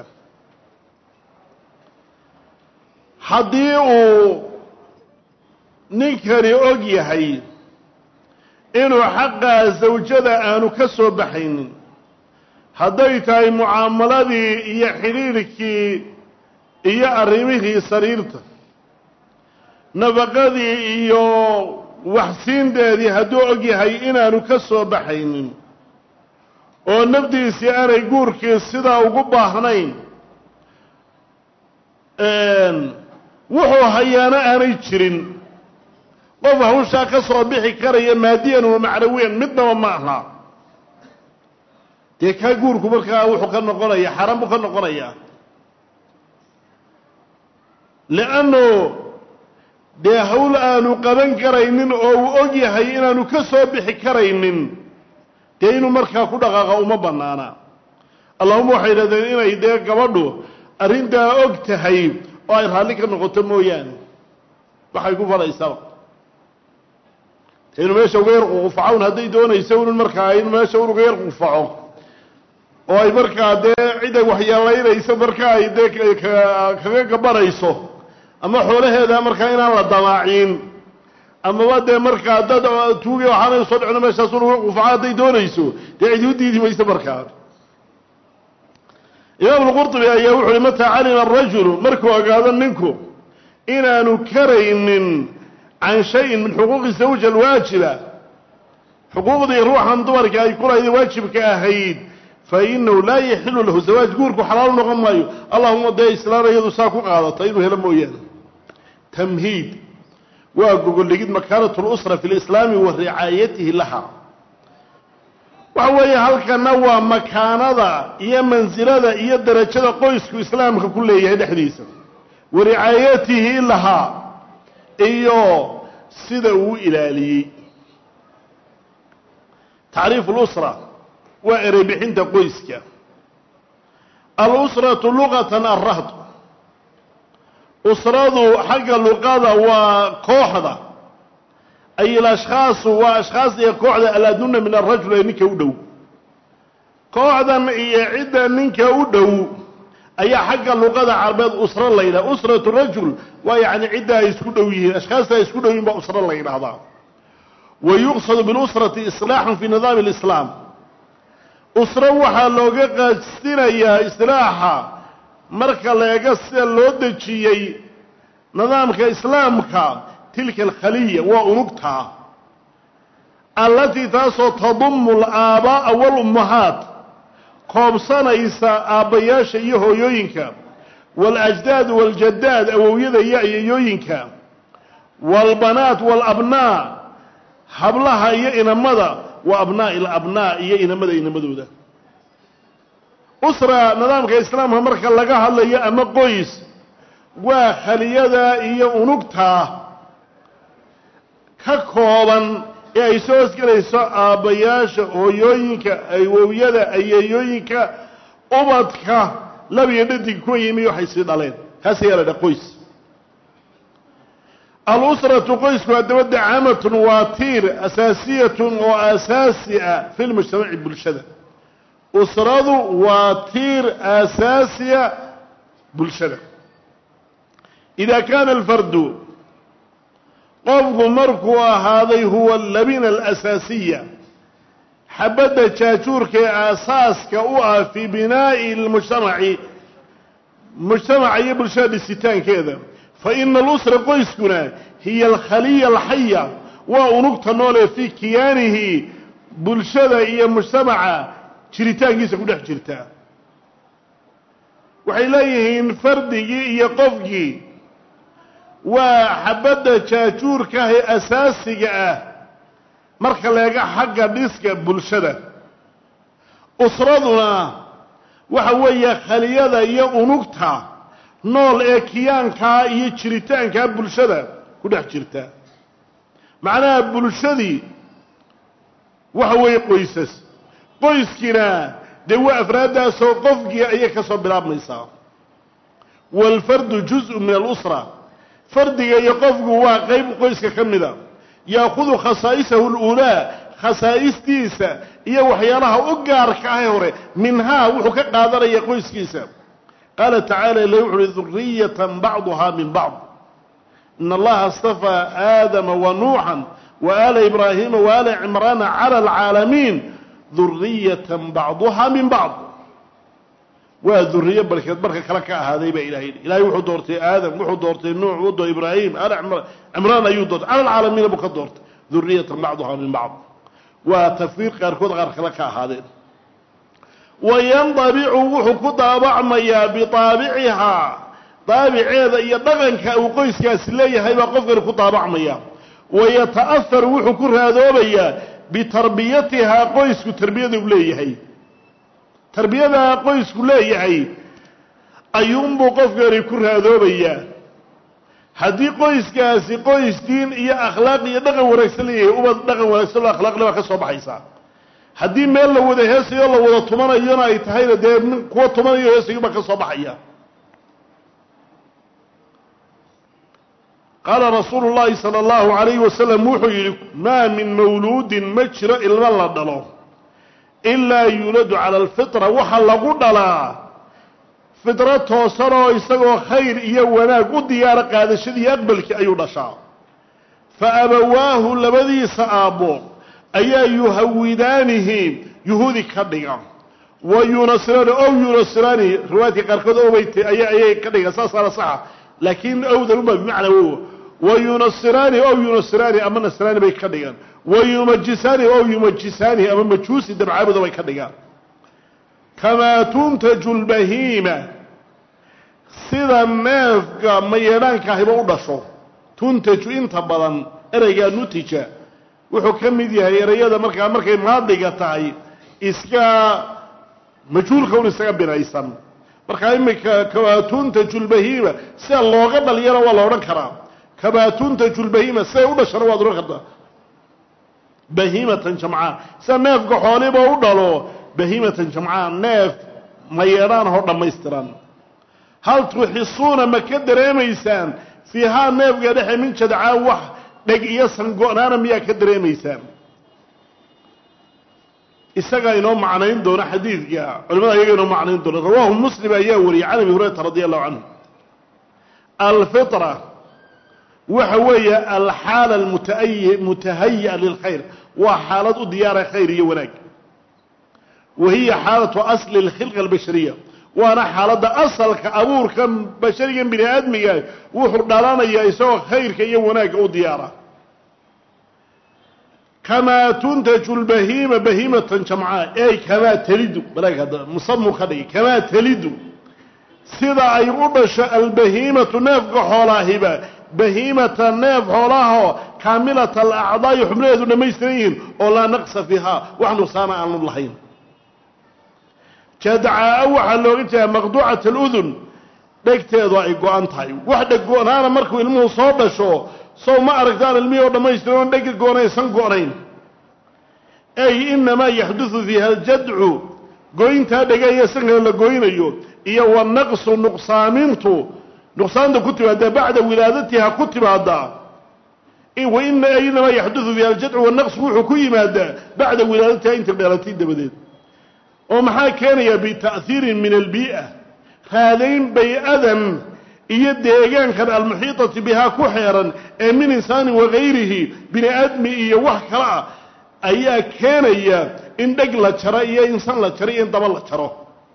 haddii uu ninkani og yahay inuu xaqa zawjada aanu ka soo baxaynin hadday tahay mucaamaladii iyo xiriirkii iyo arrimihii sariirta nafaqadii iyo waxsiindeedii hadduu og yahay inaanu ka soo baxaynin oo nafdiisii aanay guurkii sidaa ugu baahnayn wuxuu hayaano aanay jirin qof hawshaa ka soo bixi karaya maadiyan wa macnawiyan midnaba ma aha dee kaa guurku markaa wuxuu ka noqonaya xaaraan buu ka noqonayaa lianno dee hawl aanu qaban karaynin oo uu og yahay inaanu ka soo bixi karaynin dee inuu markaa ku dhaqaaqa uma bannaana allahuma waxay yidhahdeen inay dee gabadhu arrintaa og tahay oo ay raalli ka noqoto mooyaane waxay ku falaysaba inuu meesha uga yar qufacown hadday doonayso inuu markaa inuu meesha uga yar qufaco oo ay markaa dee cid ay waxyeelaynayso markaa ay dee kaga gabanayso ama xoolaheeda markaa inaan la damaacin amaba dee markaa dad tuugi waxaanay soo dhicno meeshaas uga qufaco hadday doonayso dee cidi u diidi mayso markaa imaam alqurtubi ayaa wuxu uhi mataa calima arajulu markuu ogaado ninku inaanu karaynin can shayin min xuquuqi zawja alwaajiba xuquuqdii ruuxan dumarka ay ku lahayd waajibka ahayd فإنه لا يحل له زواج قورك حلال نقم مايو اللهم دي إسلام يدو ساكو قادتين وهلا مويان تمهيد وأقول لقد مكانة الأسرة في الإسلام ورعايته لها وهو يهلك نوى مكانة إيا منزلة إيا درجة قويسك إسلامك كله يهد حديثا ورعايته لها إيو سدو إلالي تعريف الأسرة وإربحين قويسك الأسرة لغة الرهط أسرة حق اللغة وكوحدة أي الأشخاص وأشخاص يكوحدة الأدنون من الرجل إنك أودو كوحدة يعد إنك أودو أي حق اللغة العربية أسرة الليلة أسرة الرجل ويعني عدة يسكدوه أشخاص يسكدوه بأسرة الليلة هذا ويقصد بالأسرة إصلاح في نظام الإسلام أسرة وحا لوغا قاستينيا إصلاحا marka laga sida loo dajiyay nidaamka islaamka tilka alkhaliya wa unugta allati taasoo tadummu al-aabaa wal ummahat qoobsanaysa aabayaasha iyo hooyooyinka wal ajdaad wal jaddaad awowyada iyo ayeeyooyinka wal banaat wal abnaa hablaha iyo inamada wa abnaa il abnaa iyo inamada inamadooda أسرة نظام كإسلام مركز لقاها اللي أما قويس وخليدا إيا أنوكتا ككوبا يا إيسوس كريسا آبياش أويوينك أيوويدا أيوينك أبادك لم يدد كوي يميو حيسيد عليه هسيارة دا قويس الأسرة قويس كوادود عامة واتير أساسية وأساسية في المجتمع بالشدة أسرة واتير أساسية بالشرع إذا كان الفرد قفق مركو هذا هو اللبنة الأساسية حبدا تشاتور كأساس كأوها في بناء المجتمع مجتمع يبلشاد الستان كذا فإن الأسرة قيسكنا هي الخلية الحية ونقطة نولي في كيانه بلشاد هي مجتمع jiritaankiisa ku dhex jirta waxay leeyihiin fardigii iyo qofkii waa xabadda jaajuurka ee asaasiga ah marka laga xagga dhiska bulshada usraduna waxa weeye khaliyada iyo unugta nool ee kiyaanka iyo jiritaanka bulshada ku dhex jirta macnaha bulshadii waxa weeye qoysas qoyskina de waa afraadaas oo qofkii ay ka soo bilaabmaysaa wal fardu juz'un min al usra fardiga iyo qofku waa qayb qoyska kamida yaakhudhu khasaa'isahu al ula khasaa'istiisa iyo waxyaalaha u gaarka ah hore minha wuxuu ka qaadanaya qoyskiisa qala ta'ala la yuhri dhurriyatan ba'daha min ba'd inna allaha astafa aadama wa nuuhan wa ala ibrahima wa ala imrana ala al alamin ذرية بعضها من بعض وذرية بركة بركة كلك هذا يبقى إلهي إلهي وحو دورتي آدم وحو دورتي نوح وحو إبراهيم أنا عمران أيود دورت على العالمين أبوك دورت ذرية بعضها من بعض وتفوير قاركود غير كلك هذا وينطبع وحو طابع ميا بطابعها طابع هذا يبغنك أو قيس كاسلية هيبقى قفر كطابع ميا ويتأثر وحو كر هذا وبيا بتربيتها قيسك تربية وليهي تربيتها قيسك وليهي أيوم بقف غير كر هذا بيا هدي قيس كاسي قيس دين إيا أخلاق إيا دغن ورسليه وبد دغن ورسل أخلاق لما كسب حيسا هدي ميل لو وده هسي يلا وده طمانة ينا يتحيل ده من قوة طمانة يهسي يبقى كسب حيا قال رسول الله صلى الله عليه وسلم موحي ما من مولود مجرى إلا الله دلو إلا يولد على الفطرة وحلقوا دلا فطرة توصروا يستغوا خير إيوانا قد يارق هذا الشيء يقبلك أيو نشاء فأبواه لبذي سآبوه أي يهودانه يهودي كردقا وينصراني أو ينصراني رواتي قرقود أو بيتي أي أي كردقا ساسا صحة لكن أوذر ما بمعنى هو وينصراني أو ينصراني أما نصراني بي كردقا ويمجساني أو يمجساني أما مجوسي دم عابد بي كردقا kamaa tuntaju lbahiima sida neefka mayeedhaanka ahiba u dhasho. tuntaju inta badan ereygaa nutija wuxuu ka mid yahay ereyada markaa markay maadhiga tahay iska majhuulka un isaga binaysan. markaa imika kamaa tuntaju lbahiima sida looga dhaliyana waa la odhan karaa, kamaa tuntaju lbahiima siday u dhashana waad odhan kartaa bahiimatan jamcaa, sida neefka xooliba u dhalo bahiimatan jamcaa, neef mayeedhaan oo dhammaystiran. hal tuxisuuna ma ka dareemaysaan fiihaa neefga dhexe min jadcaa wax dheg iyo sango-naana miyaa ka dareemaysaan? isagaa inoo macnayn doona xadiidka, culimada ayaga inoo macnayn doona. rawaahu muslim ayaa wariyey can abi hurayrata radi allahu canhu. alfitra waxa weeye alxaala almutahayi'a lilkhayr, waa xaalad u diyaara khayr iyo wanaag. wa hiya xaalatu asli alkhilqa albashariya, waana xaaladda asalka abuurkan basharigan bini aadmiga wuxuu dhalanayaa isagoo khayrka iyo wanaagga u diyaara. kamaa tuntaju lbahiima bahiimatan jamcaa, ey kamaa talidu balaag hadda musamu ka dhigi, kamaa talidu sida ay u dhasho albahiimatu neefka xoolaahiba bahiimata neef xoolahoo kaamilata alacdaa'i xubnaheedu dhammaystiran yihiin oo laa naqsa fiihaa wax nuqsaana aanu lahayn. jadcaa waxaa looga jeedaa maqduucat aludun, dhegteedu ay go-an tahay. wax dheg go-naana markuu ilmuhu soo dhasho sow ma aragtaan ilmihii oo dhammaystiran oon dhegi goonaysan go-nayn. ay inamaa yaxdudu fiiha aljadcu, goyntaa dhegaya sanka la goynayo, iyo wanaqsu nuqsaamintu, nuqsaanta ku timaada bacda wilaadatiha ku timaada. inamaa yaxdudu fiiha aljadcu wanaqsu wuxuu ku yimaadaa bacda wilaadatiha inta dheelatay dabadeed. oo maxaa keenaya bita'hiirin min albii'a, raadayn bay-adan iyo deegaankan almuxiitati bihaa ku xeeran ee min insaanin wagayrihi bini aadmi iyo wax kale ah ayaa keenaya in dheg la jaro iyo insan la jaro iyo in daba la jaro.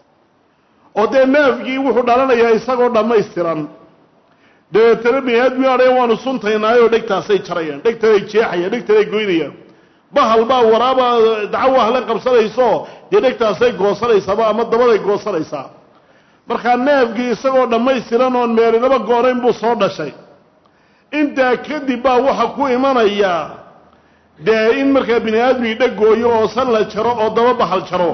oo dee neefkii wuxuu dhalanayaa isagoo dhammaystiran, dabeetana bini aadmi adheen waanu suntaynaayoo dhegtaasay jarayaan, dhegtanay jeexayaan, dhegtanay goynayaan. bahal baa waraaba dacawa hle qabsanayso dee dhegtaasay goosanaysaaba ama dabaday goosanaysaa. markaa neefkii isagoo dhammaystiran oon meelinaba goonayn buu soo dhashay. intaa kadib baa waxa ku imanaya dee in markaa bini aadmigii dheg gooyo oo san la jaro oo daba bahal jaro.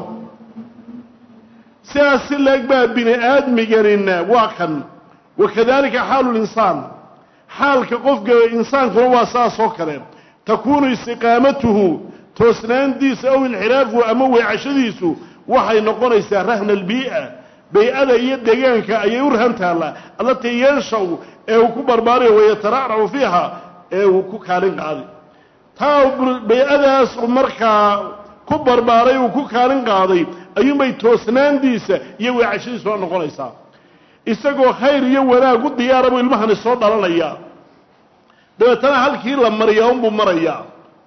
sidaas si leeg baa bini aadmiganina waa kan. wakadalika xaalu linsaan, xaalka qofka insaankuna waa saas oo kale. takuunu istiqaamatuhu, toosnaantiisa ow inxiraafuhu ama weecashadiisu waxay noqonaysaa rahna albii'a, bay-ada iyo deegaanka ayay u rahan taallaa. allatii yanshaw ee uu ku barbaarayo wayataracracu fiiha ee uu ku kaalin qaaday. taa bay-adaas markaa ku barbaaray uu ku kaalin qaaday ayuunbay toosnaantiisa iyo weecashadiisu la noqonaysaa. isagoo khayr iyo wanaag u diyaara buu ilmahani soo dhalanayaa. dabeetana halkii la mariyaa unbuu marayaa.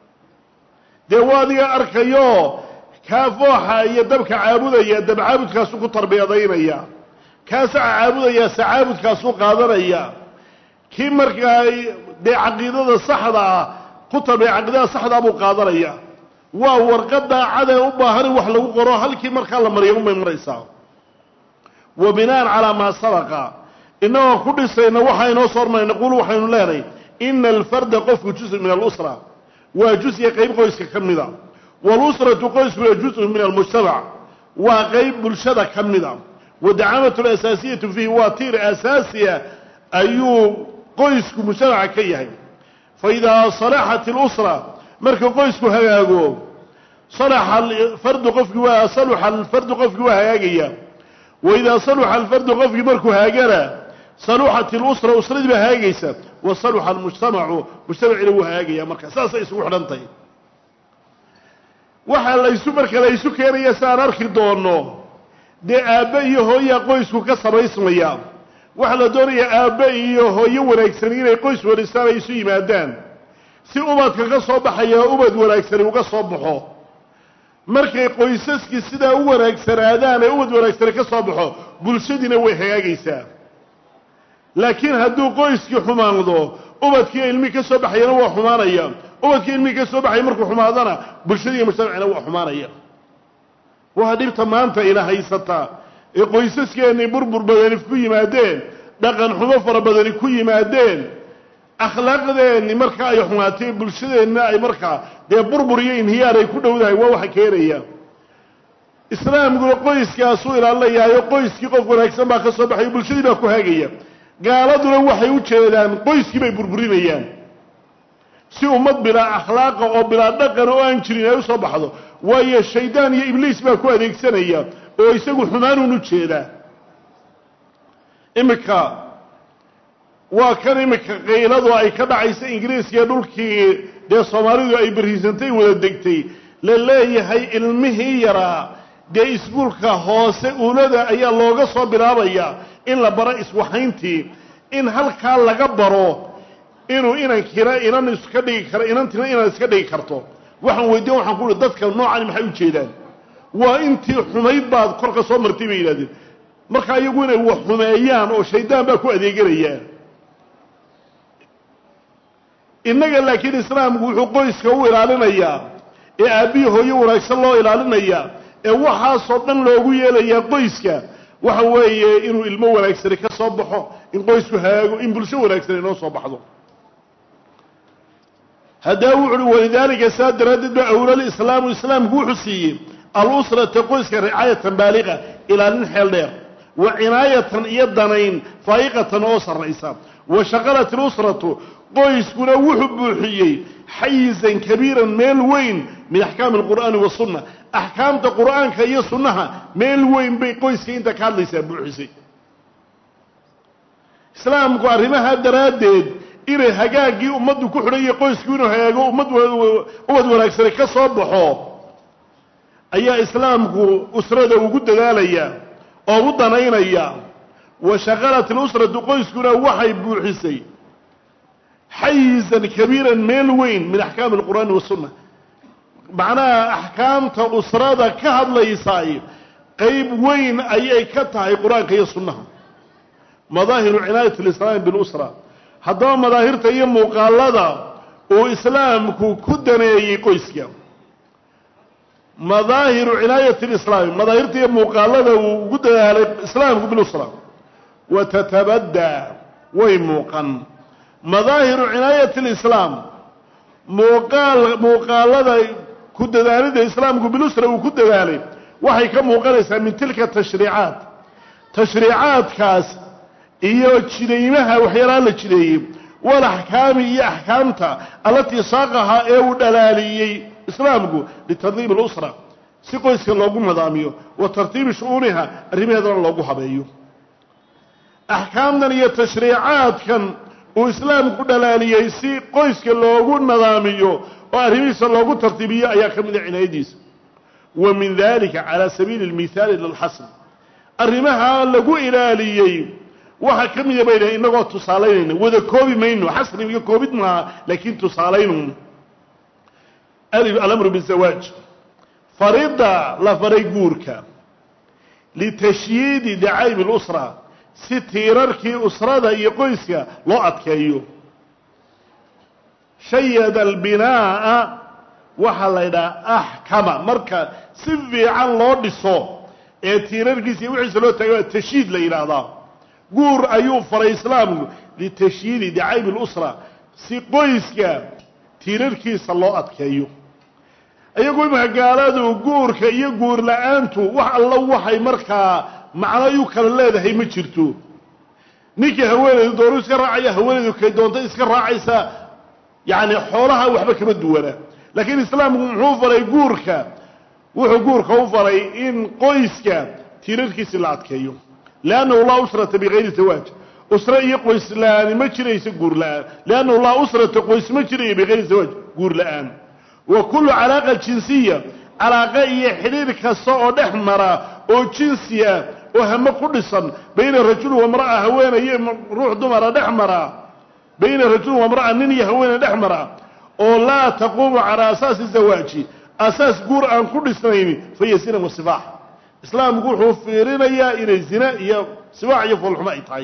dee waa adiga arkayo kaa fooxa iyo dabka caabudaya dabcaabudkaasuu ku tarbiyadaynaya, kaa saca caabudaya sacaabudkaasuu qaadanaya. kii markaa dee caqiidada saxda ah ku tarbiya caqiidada saxdaa buu qaadanaya. waa warqadaa cadee u baahan in wax lagu qoro halkii markaa la mariya unbay maraysaa. wa binaan calaa maa sabaqa, innagoo ku dhisayna waxaynoo soo hormaray naquulu waxaynu leenahay ina alfarda qofku juz min alusra, waa juz-ya qayb qoyska ka mida. walusratu qoyskuna juz min almujtamac, waa qayb bulshada ka mida. wadacaamatu alasaasiyatu fiihi waa tiir asaasiya ayuu qoysku mujtamaca ka yahay. faidaa salaxat ilusra, marka qoysku hagaago salaxa alfardu qofkii waa saluxa alfardu qofkii waa hagaagaya. waidaa saluxa alfardu qofkii markuu haagana saluxat ilusra, usradii baa hagaagaysa. wa saluxa almujtamacu, mujtamacina wuu hagaagaya. marka saasay isugu xidhantahay. waxaa laysu marka laysu keenaya si aan arki doono dee aabbe iyo hooyaa qoysku ka samaysmaya. waxaa la doonayaa aabbe iyo hooyo wanaagsani inay qoys warisaan ay isu yimaadaan si ubadka ka soo baxaya ubad wanaagsani uga soo baxo. markay qoysaskii sidaa u wanaagsanaadaan ee ubad wanaagsani ka soo baxo bulshadiina way hagaagaysaa. laakiin hadduu qoyskii xumaado ubadkii ilmi ka soo baxayana waa xumaanaya. ubadkii ilmi ka soo baxay markuu xumaadana bulshadii mujtamacina waa xumaanaya. وهدبت maanta ila haysata ee qoysaskeeni burbur badan ku yimaadeen dhaqan xumo fara badan ku yimaadeen akhlaaqdeeni marka ay xumaatay bulshadeena ay marka de burburiyeen hiyaaray ku dhowdahay waa waxa keenaya islaamku qoyskaas uu ilaalinayo qoyskii qof wanaagsan baa ka soo baxay bulshadii baa ku haagaya gaaladuna waxay u jeedaan qoyskii bay burburinayaan si ummad bila akhlaaq oo bila dhaqan oo aan jirin ay soo baxdo waayo shaydaan iyo ibliis baa ku adeegsanaya oo isagu xumaan u jeeda imika waa kan imika qeyladu ay ka dhacaysa ingiriiska dhulkii de Soomaalidu ay bariisantay wada degtay la leeyahay ilmihii yaraa de iskuulka hoose uulada ayaa looga soo bilaabaya in la baro iswaxayntii in halka laga baro inuu inan kira inan iska dhigi karo inantina inan iska dhigi karto waxaan weydiin waxaan ku dadka noocan maxay u jeedaan waa intii xumayd baad kor ka soo martay bay yiraahdeen marka iyagu inay wax xumeeyaan oo shaydaan baa ku adeeganayaan innaga laakiin islaamku wuxuu qoyska u ilaalinayaa ee aabiyo hooyo wanaagsan loo ilaalinayaa ee waxa soo dhan loogu yeelayaa qoyska waxa weeye inuu ilmo wanaagsan ka soo baxo in qoysku haago in bulsho wanaagsan inoo soo baxdo هذا وعلى ولذلك سادرد أولى الإسلام والإسلام هو حسي الأسرة تقوس رعاية بالغة إلى نحل وعناية يدنين فائقة أسر رئيسا وشغلت الأسرة قويس كنا وحب حيي حيزا كبيرا ميل وين من أحكام القرآن والسنة أحكام القرآن كي يصنها ميل وين بي قويس كي انت كان ليس بحسي إسلام قارمها درادد إلى هجاجي ومد كحرية قوس كونه هجاجو ومد ومد ونكسر كصبحه أي إسلام أسرة وجود ذليا أو وطنين أيا وشغلت الأسرة قوس كونه وحي بوحسي حيزا كبيرا ميل وين من أحكام القرآن والسنة معناها أحكام أسرة كهذا ليساي قيب وين أي أي كتها القرآن كي السنة مظاهر عناية الإسلام بالأسرة هذا مظاهر تيم مقالدة وإسلام كودنا يقيسك مظاهر عناية الإسلام مظاهر تيم مقالدة وكودنا الإسلام بالأسرة وتتبدى ويموقن مظاهر عناية الإسلام مقال مقالدة كودنا الإسلام بالأسرة وكودنا وحي كم مقالسة من تلك التشريعات تشريعات كاس iyo jireeymaha waxyaalaha la jireeyay wala ahkaam iyo ahkaamta alati saaqaha ee u dhalaaliyay islaamku litadhiim al-usra si qoyska loogu nadaamiyo wa tartiib shu'unaha arimaheeda loogu habeeyo ahkaamdan iyo tashriicaadkan oo islaamku dhalaaliyay si qoyska loogu nadaamiyo oo arimihiisa loogu tartiibiyo ayaa kamid ah cinaayadiisa wa min dhalika ala sabiil al-mithal lil-hasn arimaha lagu ilaaliyay waxa kamid yahay inagoo tusaaleynayna wada koobi mayno xasri iyo koobid ma laakiin tusaaleynu alif al-amru bil-zawaj farida la faray guurka litashyiid da'aib al-usra sitirarki usrada iyo qoyska loo adkeeyo shayyad al-binaa waxa la yiraahdaa ahkama marka si fiican loo dhiso ee tirarkiisa wixii loo tago tashyiid la yiraahdaa guur ayuu faray islaamku litashyiid da'aib al-usra si qoyska tirarkiisa loo adkeeyo ayagoo magaaladu guurka iyo guur la'aantu wax alla waxay markaa macnaheedu kala leedahay ma jirto ninka haweeneydu dooru iska raacaya haweeneydu kay doonto iska raacaysa yaani xoolaha waxba kama duwana laakiin islaamku wuxuu faray guurka wuxuu guurka u faray in qoyska tirarkiisa la adkeeyo لأنه لا أسرة بغير زواج أسرة يقويس لآن ما جريس قور لآن لأنه لا أسرة قويس ما جري بغير زواج قور لآن وكل علاقة جنسية علاقة يحرير كالصاء نحمرة أو جنسية وهم قدسا بين الرجل وامرأة هوين روح دمرة نحمرة بين الرجل وامرأة نيني هوين نحمرة ولا تقوم على أساس الزواج أساس قور عن قدسين فيسين والصفاح إسلام يقول حفيرين يا إلى الزنا يا سواع يفعل حماء طعي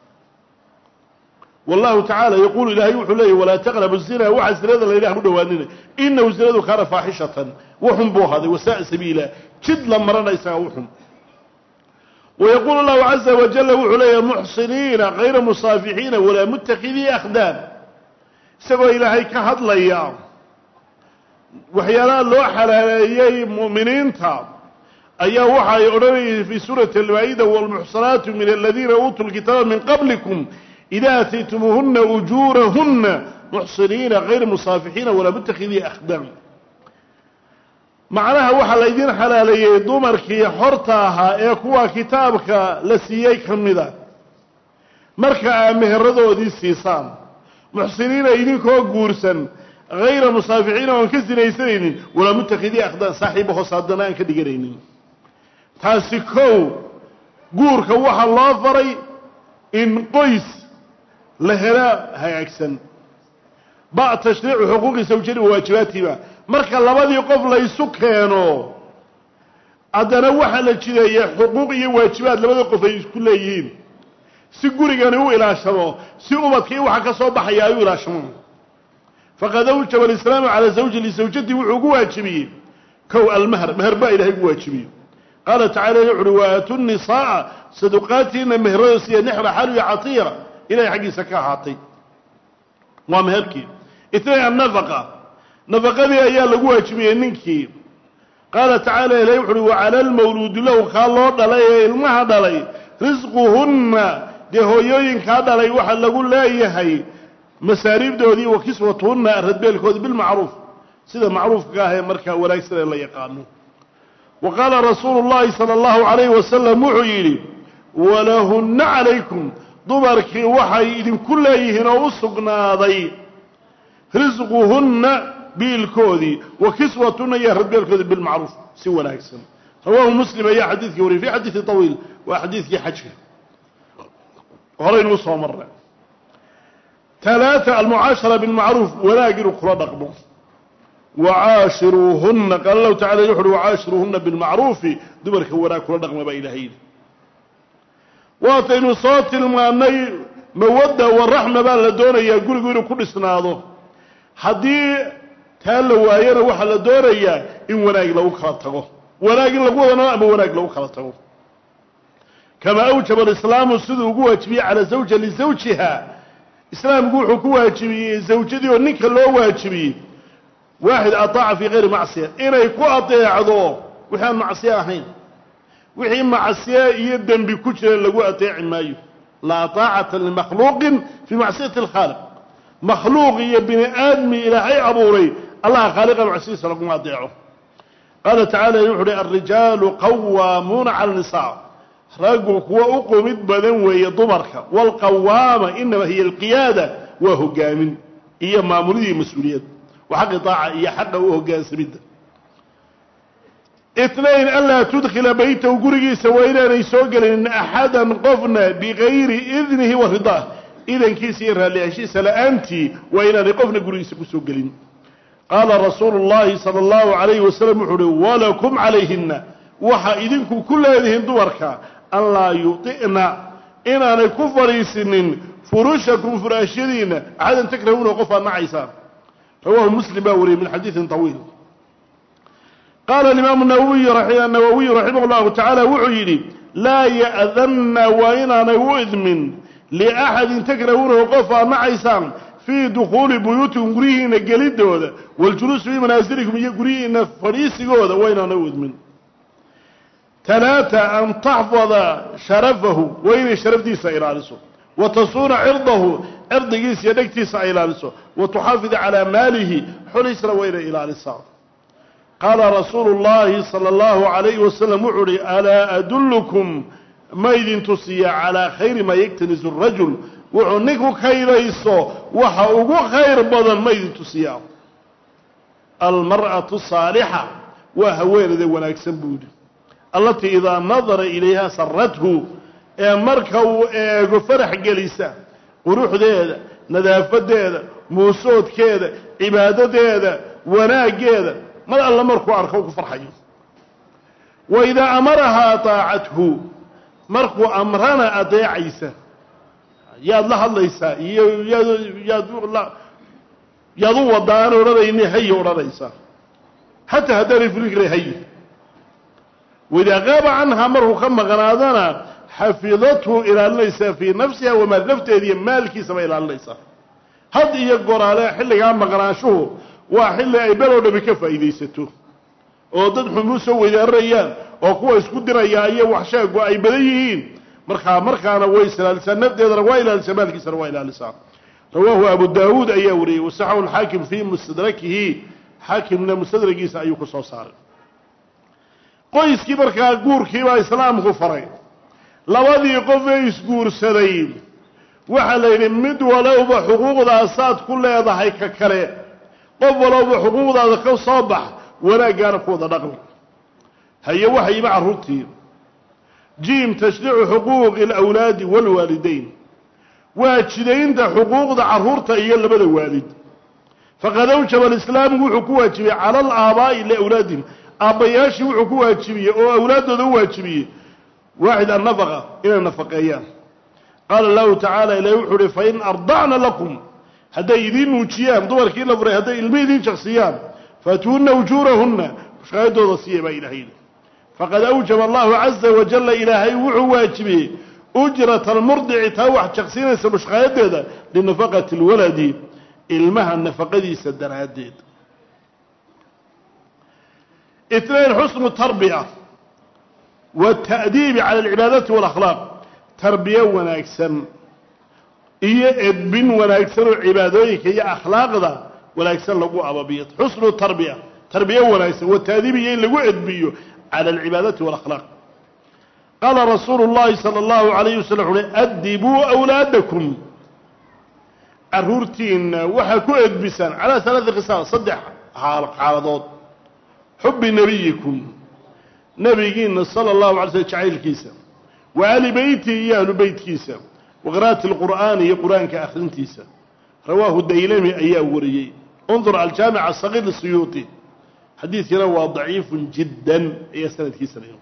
والله تعالى يقول إلهي وحليه ولا تقربوا الزنا وعز هذا لا إله مدوانين إنه الزنا كان فاحشة وحنبوه هذا وساء سبيلا jid la marana isaga u xun ويقول الله عز وجل وحليه محصنين غير مصافحين ولا متخذي أخدان سوى إلهي كهد ليام وحيانا لو حلالي مؤمنين تام أي وحي أرمي في سورة المائدة والمحصنات من الذين أوتوا الكتاب من قبلكم إذا أتيتموهن أجورهن محصنين غير مصافحين ولا متخذي أخدان معناها waxa la idin xalaaliyay dumarkii xorta ahaa ee kuwa kitaabka la siiyay kamida marka ay meheradoodii siisaan muxsiniina idinkoo guursan غير مصافحين oo ka sinaysanaynin wala mutakhidi aqdaan saaxiibo hoosadana aan ka dhiganaynin taasi koow guurka waxa loo faray in qoys la hela hagaagsan ba tashriicu xuquuqi zawjada waajibaatiba marka labadii qof la isu keeno adana waxa la jireeyay xuquuq iyo waajibaad labada qof ay isku leeyihiin si gurigani u ilaashado si ubadkii waxa ka soo baxaya ay u ilaashamo faqad awjaba al-islaam ala zawji li zawjati wuxuu waajibiyay kow al-mahr mahr ba ilaahay waajibiyay qala ta'ala yu'ri wa atun nisaa sadaqatina mahrasiya nihra halu ya'tiya ila xaqiisa ka haatay wa mahrki ithnay an-nafaqa nafaqadii ayaa lagu waajibiyay ninkii qala ta'ala ilaahay wuxuu wa 'ala al-mawlud lahu ka loo dhalay ilmaha dhalay rizquhunna de hooyooyinka dhalay waxa lagu leeyahay masaaribdoodii wa kiswatuhunna radbeelkood bil ma'ruf sida ma'rufka ah ee marka wanaagsan la yaqaano وقال رسول الله صلى الله عليه وسلم وحيلي ولهن عليكم ضبرك وحي إذن كل يهنا وصقناضي رزقهن بالكودي وكسوتهن يهرب بالكودي بالمعروف سوى الأكسن رواه مسلم يا حديث يوري في حديث طويل وحديث يحجه وهرين وصوى مرة ثلاثة المعاشرة بالمعروف ولا يقروا قرى رقمه وعاشروهن قال الله تعالى يحر وعاشروهن بالمعروف دبرك وراك ولا رقم بإلهين واطين صوت الماني مودة والرحمة بالدونة يقول يقولوا كل سناده حدي تهلوا ويانا وحل الدونة إن وناك لو خلطه وناك لو أنا أبو وناك لو خلطه كما أوجب الإسلام السد وقوة تبيع على زوجة لزوجها إسلام يقول حكوة تبيع زوجتي ونك لو واجبي واحد أطاع في غير معصية إنا يكون أطيع ذو وحين معصية حين وحين معصية يدن بكتر اللي أطيع مايو لا طاعة لمخلوق في معصية الخالق مخلوق يبني آدمي إلى أي عبوري الله خالق معصية لكم أطيعه قال تعالى يحري الرجال قوامون على النساء رجل وأقومت بدن ويضمرك والقوامة إنما هي القيادة وهو قامن هي مامورية مسؤولية وحق طاعة هي حقه وهو قاس بده اثنين ألا تدخل بيته وقرقي سوينا يسوقل إن أحدا قفنا بغير إذنه ورضاه إذن كيسيرها لعشيس لأنتي وإنا نقفنا قرقي سوقلين قال رسول الله صلى الله عليه وسلم ولكم عليهن وحا إذنكم كل هذه الدورك ألا يطئنا إنا نكفر سنين فرشكم فراشدين عادا تكرهون وقفا معيسا رواه مسلم باوري من حديث طويل قال الإمام النووي رحمه النووي رحمه الله تعالى وعيني لا يأذن وإنا نوئذن لأحد تكرهون وقفا معيسا في دخول بيوتهم قريهن الجليد هذا والجلوس في منازلكم يقريهن فريسي هذا وإنا نوئذن ثلاثة أن تحفظ شرفه وإن شرف دي سيرالسه وتصون عرضه عرض جيس يدكتي سيرالسه وتحافظ على ماله حريص وإن إلى لسان قال رسول الله صلى الله عليه وسلم وعلي ألا أدلكم ما إذن تصيى على خير ما يكتنز الرجل وعنك خير يسو وحاوق خير بدن ما إذن تصيى المرأة الصالحة وهوين ذي ونكسن بود التي إذا نظر إليها سرته مركو فرح جليسة وروح ذي نذافة ذي موسود كذا عبادة ذي وناك كذا ما الله مركو أرخوك فرحي وإذا أمرها طاعته مركو أمرنا أطيع عيسى يا الله الله عيسى يا يا يا الله يا ذو وضعنا ورد إني هي ورد عيسى حتى هدري في الفكر هي وإذا غاب عنها مره كما غنادنا حفظته إلى ليس في نفسها وما نفته ذي مالك سما إلى ليس هذه يقول على حل قام غناشوه وحل أيبلو بكفى إذيسته ودد حموسه وإذا الريان وقوة اسكد رياية وحشاق وأيبليين مرخا مرخا نويس لسان نبدأ رواية لسان مالك سرواية لسان رواه أبو داود أيوري وسحه الحاكم في مستدركه حاكم من مستدركه سأيوك صوصار قويس كي مرخا قور كيما إسلام غفرين لوذي قفيس قور سدين وحلين مد ولو بحقوق الأساد كل يضحي ككري قف ولو بحقوق الأساد صبح ولا قال فوضى نقل هيا وحي مع الروتين جيم تشريع حقوق الأولاد والوالدين واجدين ده حقوق ده عرورته إيا اللي بدا والد فقد أوجب الإسلام وحقوقه واجبية على الآباء لأولادهم أبياشي وحقوقه واجبية وأولاده ده واجبية واحد النفقة إلى النفقيان قال الله تعالى إلى يوحر فإن أرضعنا لكم هذا يدين وشيان دور كيلا فري هذا الميدين شخصيان فاتون وجورهن مش غايدو ضسيه بإلهين فقد أوجب الله عز وجل إلهي وحو واجبه أجرة المرضع تاوح شخصيا مش غايدو لنفقة الولد المها النفقة دي سدر هديد اثنين حسن التربية والتأديب على العبادات والأخلاق تربية ونأكسن إيه ابن ونأكسن عبادوك هي أخلاق ذا ونأكسن لقوة أبابية حسن التربية تربية ونأكسن والتأديب هي لقوة أدبيه على العبادات والأخلاق قال رسول الله صلى الله عليه وسلم أدبوا أولادكم أرورتين وحكوا أدبسان على ثلاث قصار صدح حالضات حب نبيكم نبيين صلى الله عليه وسلم شعير كيسا وآل بيتي يا أهل بيت كيسا وقراءة القرآن هي قرآن كأخرين كيسا رواه الديلمي أي أوريي انظر على الجامع الصغير للسيوطي حديث رواه ضعيف جدا أي سنة كيسا اليوم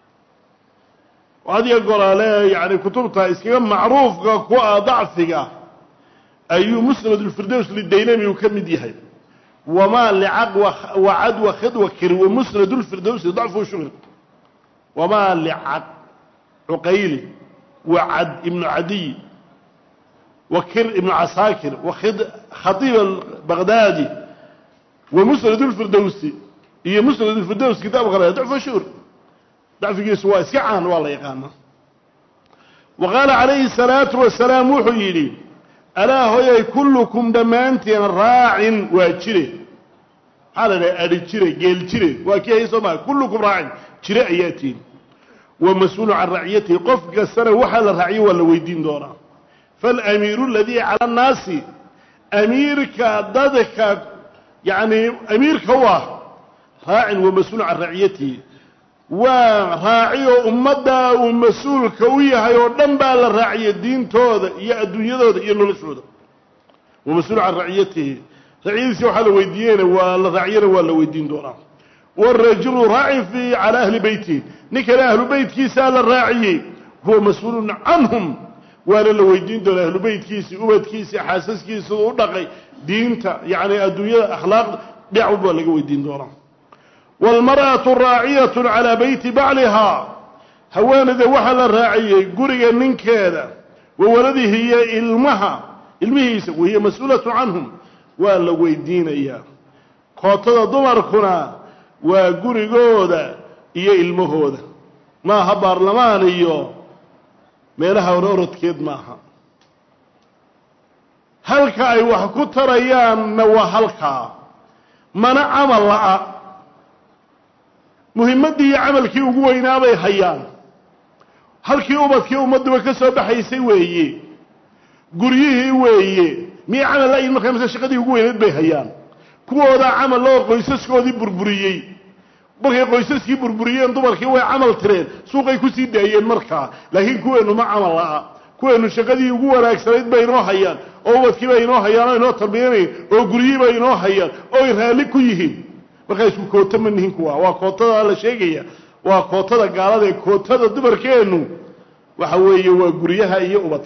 وهذه يقول عليه يعني كتبتها اسكام معروف قوة ضعفك أي مسند الفردوس للديلمي وكم ديهي وما لعق وعد وخد وكر ومسند الفردوس ضعف وشغل وما لعق عقيل وعد ابن عدي وكر ابن عساكر وخد خطيب البغدادي ومسند الفردوسي هي مسند الفردوس كتاب غير ضعف وشغل ضعف يسوى سعان والله يقامه وقال عليه الصلاة والسلام وحيلي ألا هو كلكم دمانتين راع واجره هذا أدي جره جيل جره وكيه يسمى كلكم راع جره أياتين ومسؤول عن رعيته قف قسر وحل الرعي ولا ويدين دورا فالأمير الذي على الناس أميرك ضدك يعني أميرك هو راع ومسؤول عن رعيته وراعي أمدا ومسؤول كويه يودن بالرعية الدين تودا يا الدنيا تودا يا نلشودا ومسؤول عن رعيته رعيته وحل ويدين ولا رعينا ولا ويدين دورا والرجل راعي في على أهل بيته نكل أهل بيت كيسا الراعي هو مسؤول عنهم ولا ويدين دورا أهل بيت كيسي أبد كيسي حاسس كيسي ودقي دينتا يعني الدنيا أخلاق بيعوا ولا ويدين دورا والمرأة راعية على بيت بعلها هوان ذا وحل الراعية قرية من كذا وولده هي إلمها إلمهيس وهي مسؤولة عنهم ولا ويدين إياه قوتنا دمركنا وقريقودا إيا إلمهودا ما هبار لمان إياه ميلها ورورت كيد ماها هلكا أي وحكو تريان وهلكا من عمل لأ muhiimadii amalkii ugu weynaabay hayaan halkii ubadkii ummadba ka soo baxaysay weeye guriyihii weeye mi amal ay markaa shaqadii ugu weynayd bay hayaan kuwooda amal loo qoysaskoodii burburiyay markay qoysaskii burburiyeen dumarkii way amal tireen suuqay ku sii daayeen markaa laakiin kuweenu ma amal laa kuweenu shaqadii ugu wanaagsanayd bay inoo hayaan oo ubadkii bay inoo hayaan oo inoo tarbiyanay oo guriyihii bay inoo hayaan oo raali ku yihiin marka isku koota manihin kuwa waa kootada la sheegaya waa kootada gaalada ee kootada dumarkeenu waxa weeye waa guriyaha iyo ubadka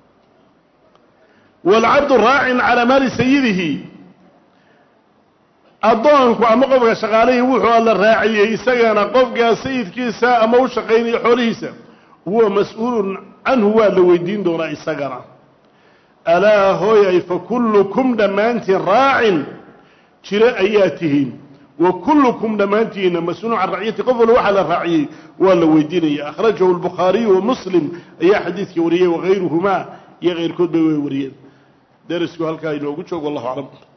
wal abdu raa'in ala mali sayyidihi addoonku ama qofka shaqaalihii wuxuu alla raaciyey isagana qofka sayidkiisa ama u shaqaynaya xoolihiisa huwa mas'uulun canhu waa la weydiin doonaa isagana alaa hooyay fa kullukum dhammaantiin raacin jiro ayaa tihiin wa kullukum dhammaantiinna mas-uulun can raciyati qof walba waxaa la raaciyey waa la weydiinaya akhrajahu albukhaariyu wa muslim ayaa xadiidka wariyey wakayruhumaa iyo kayrkood bay way wariyeen derisku halkaa inoogu joogo wallahu aclam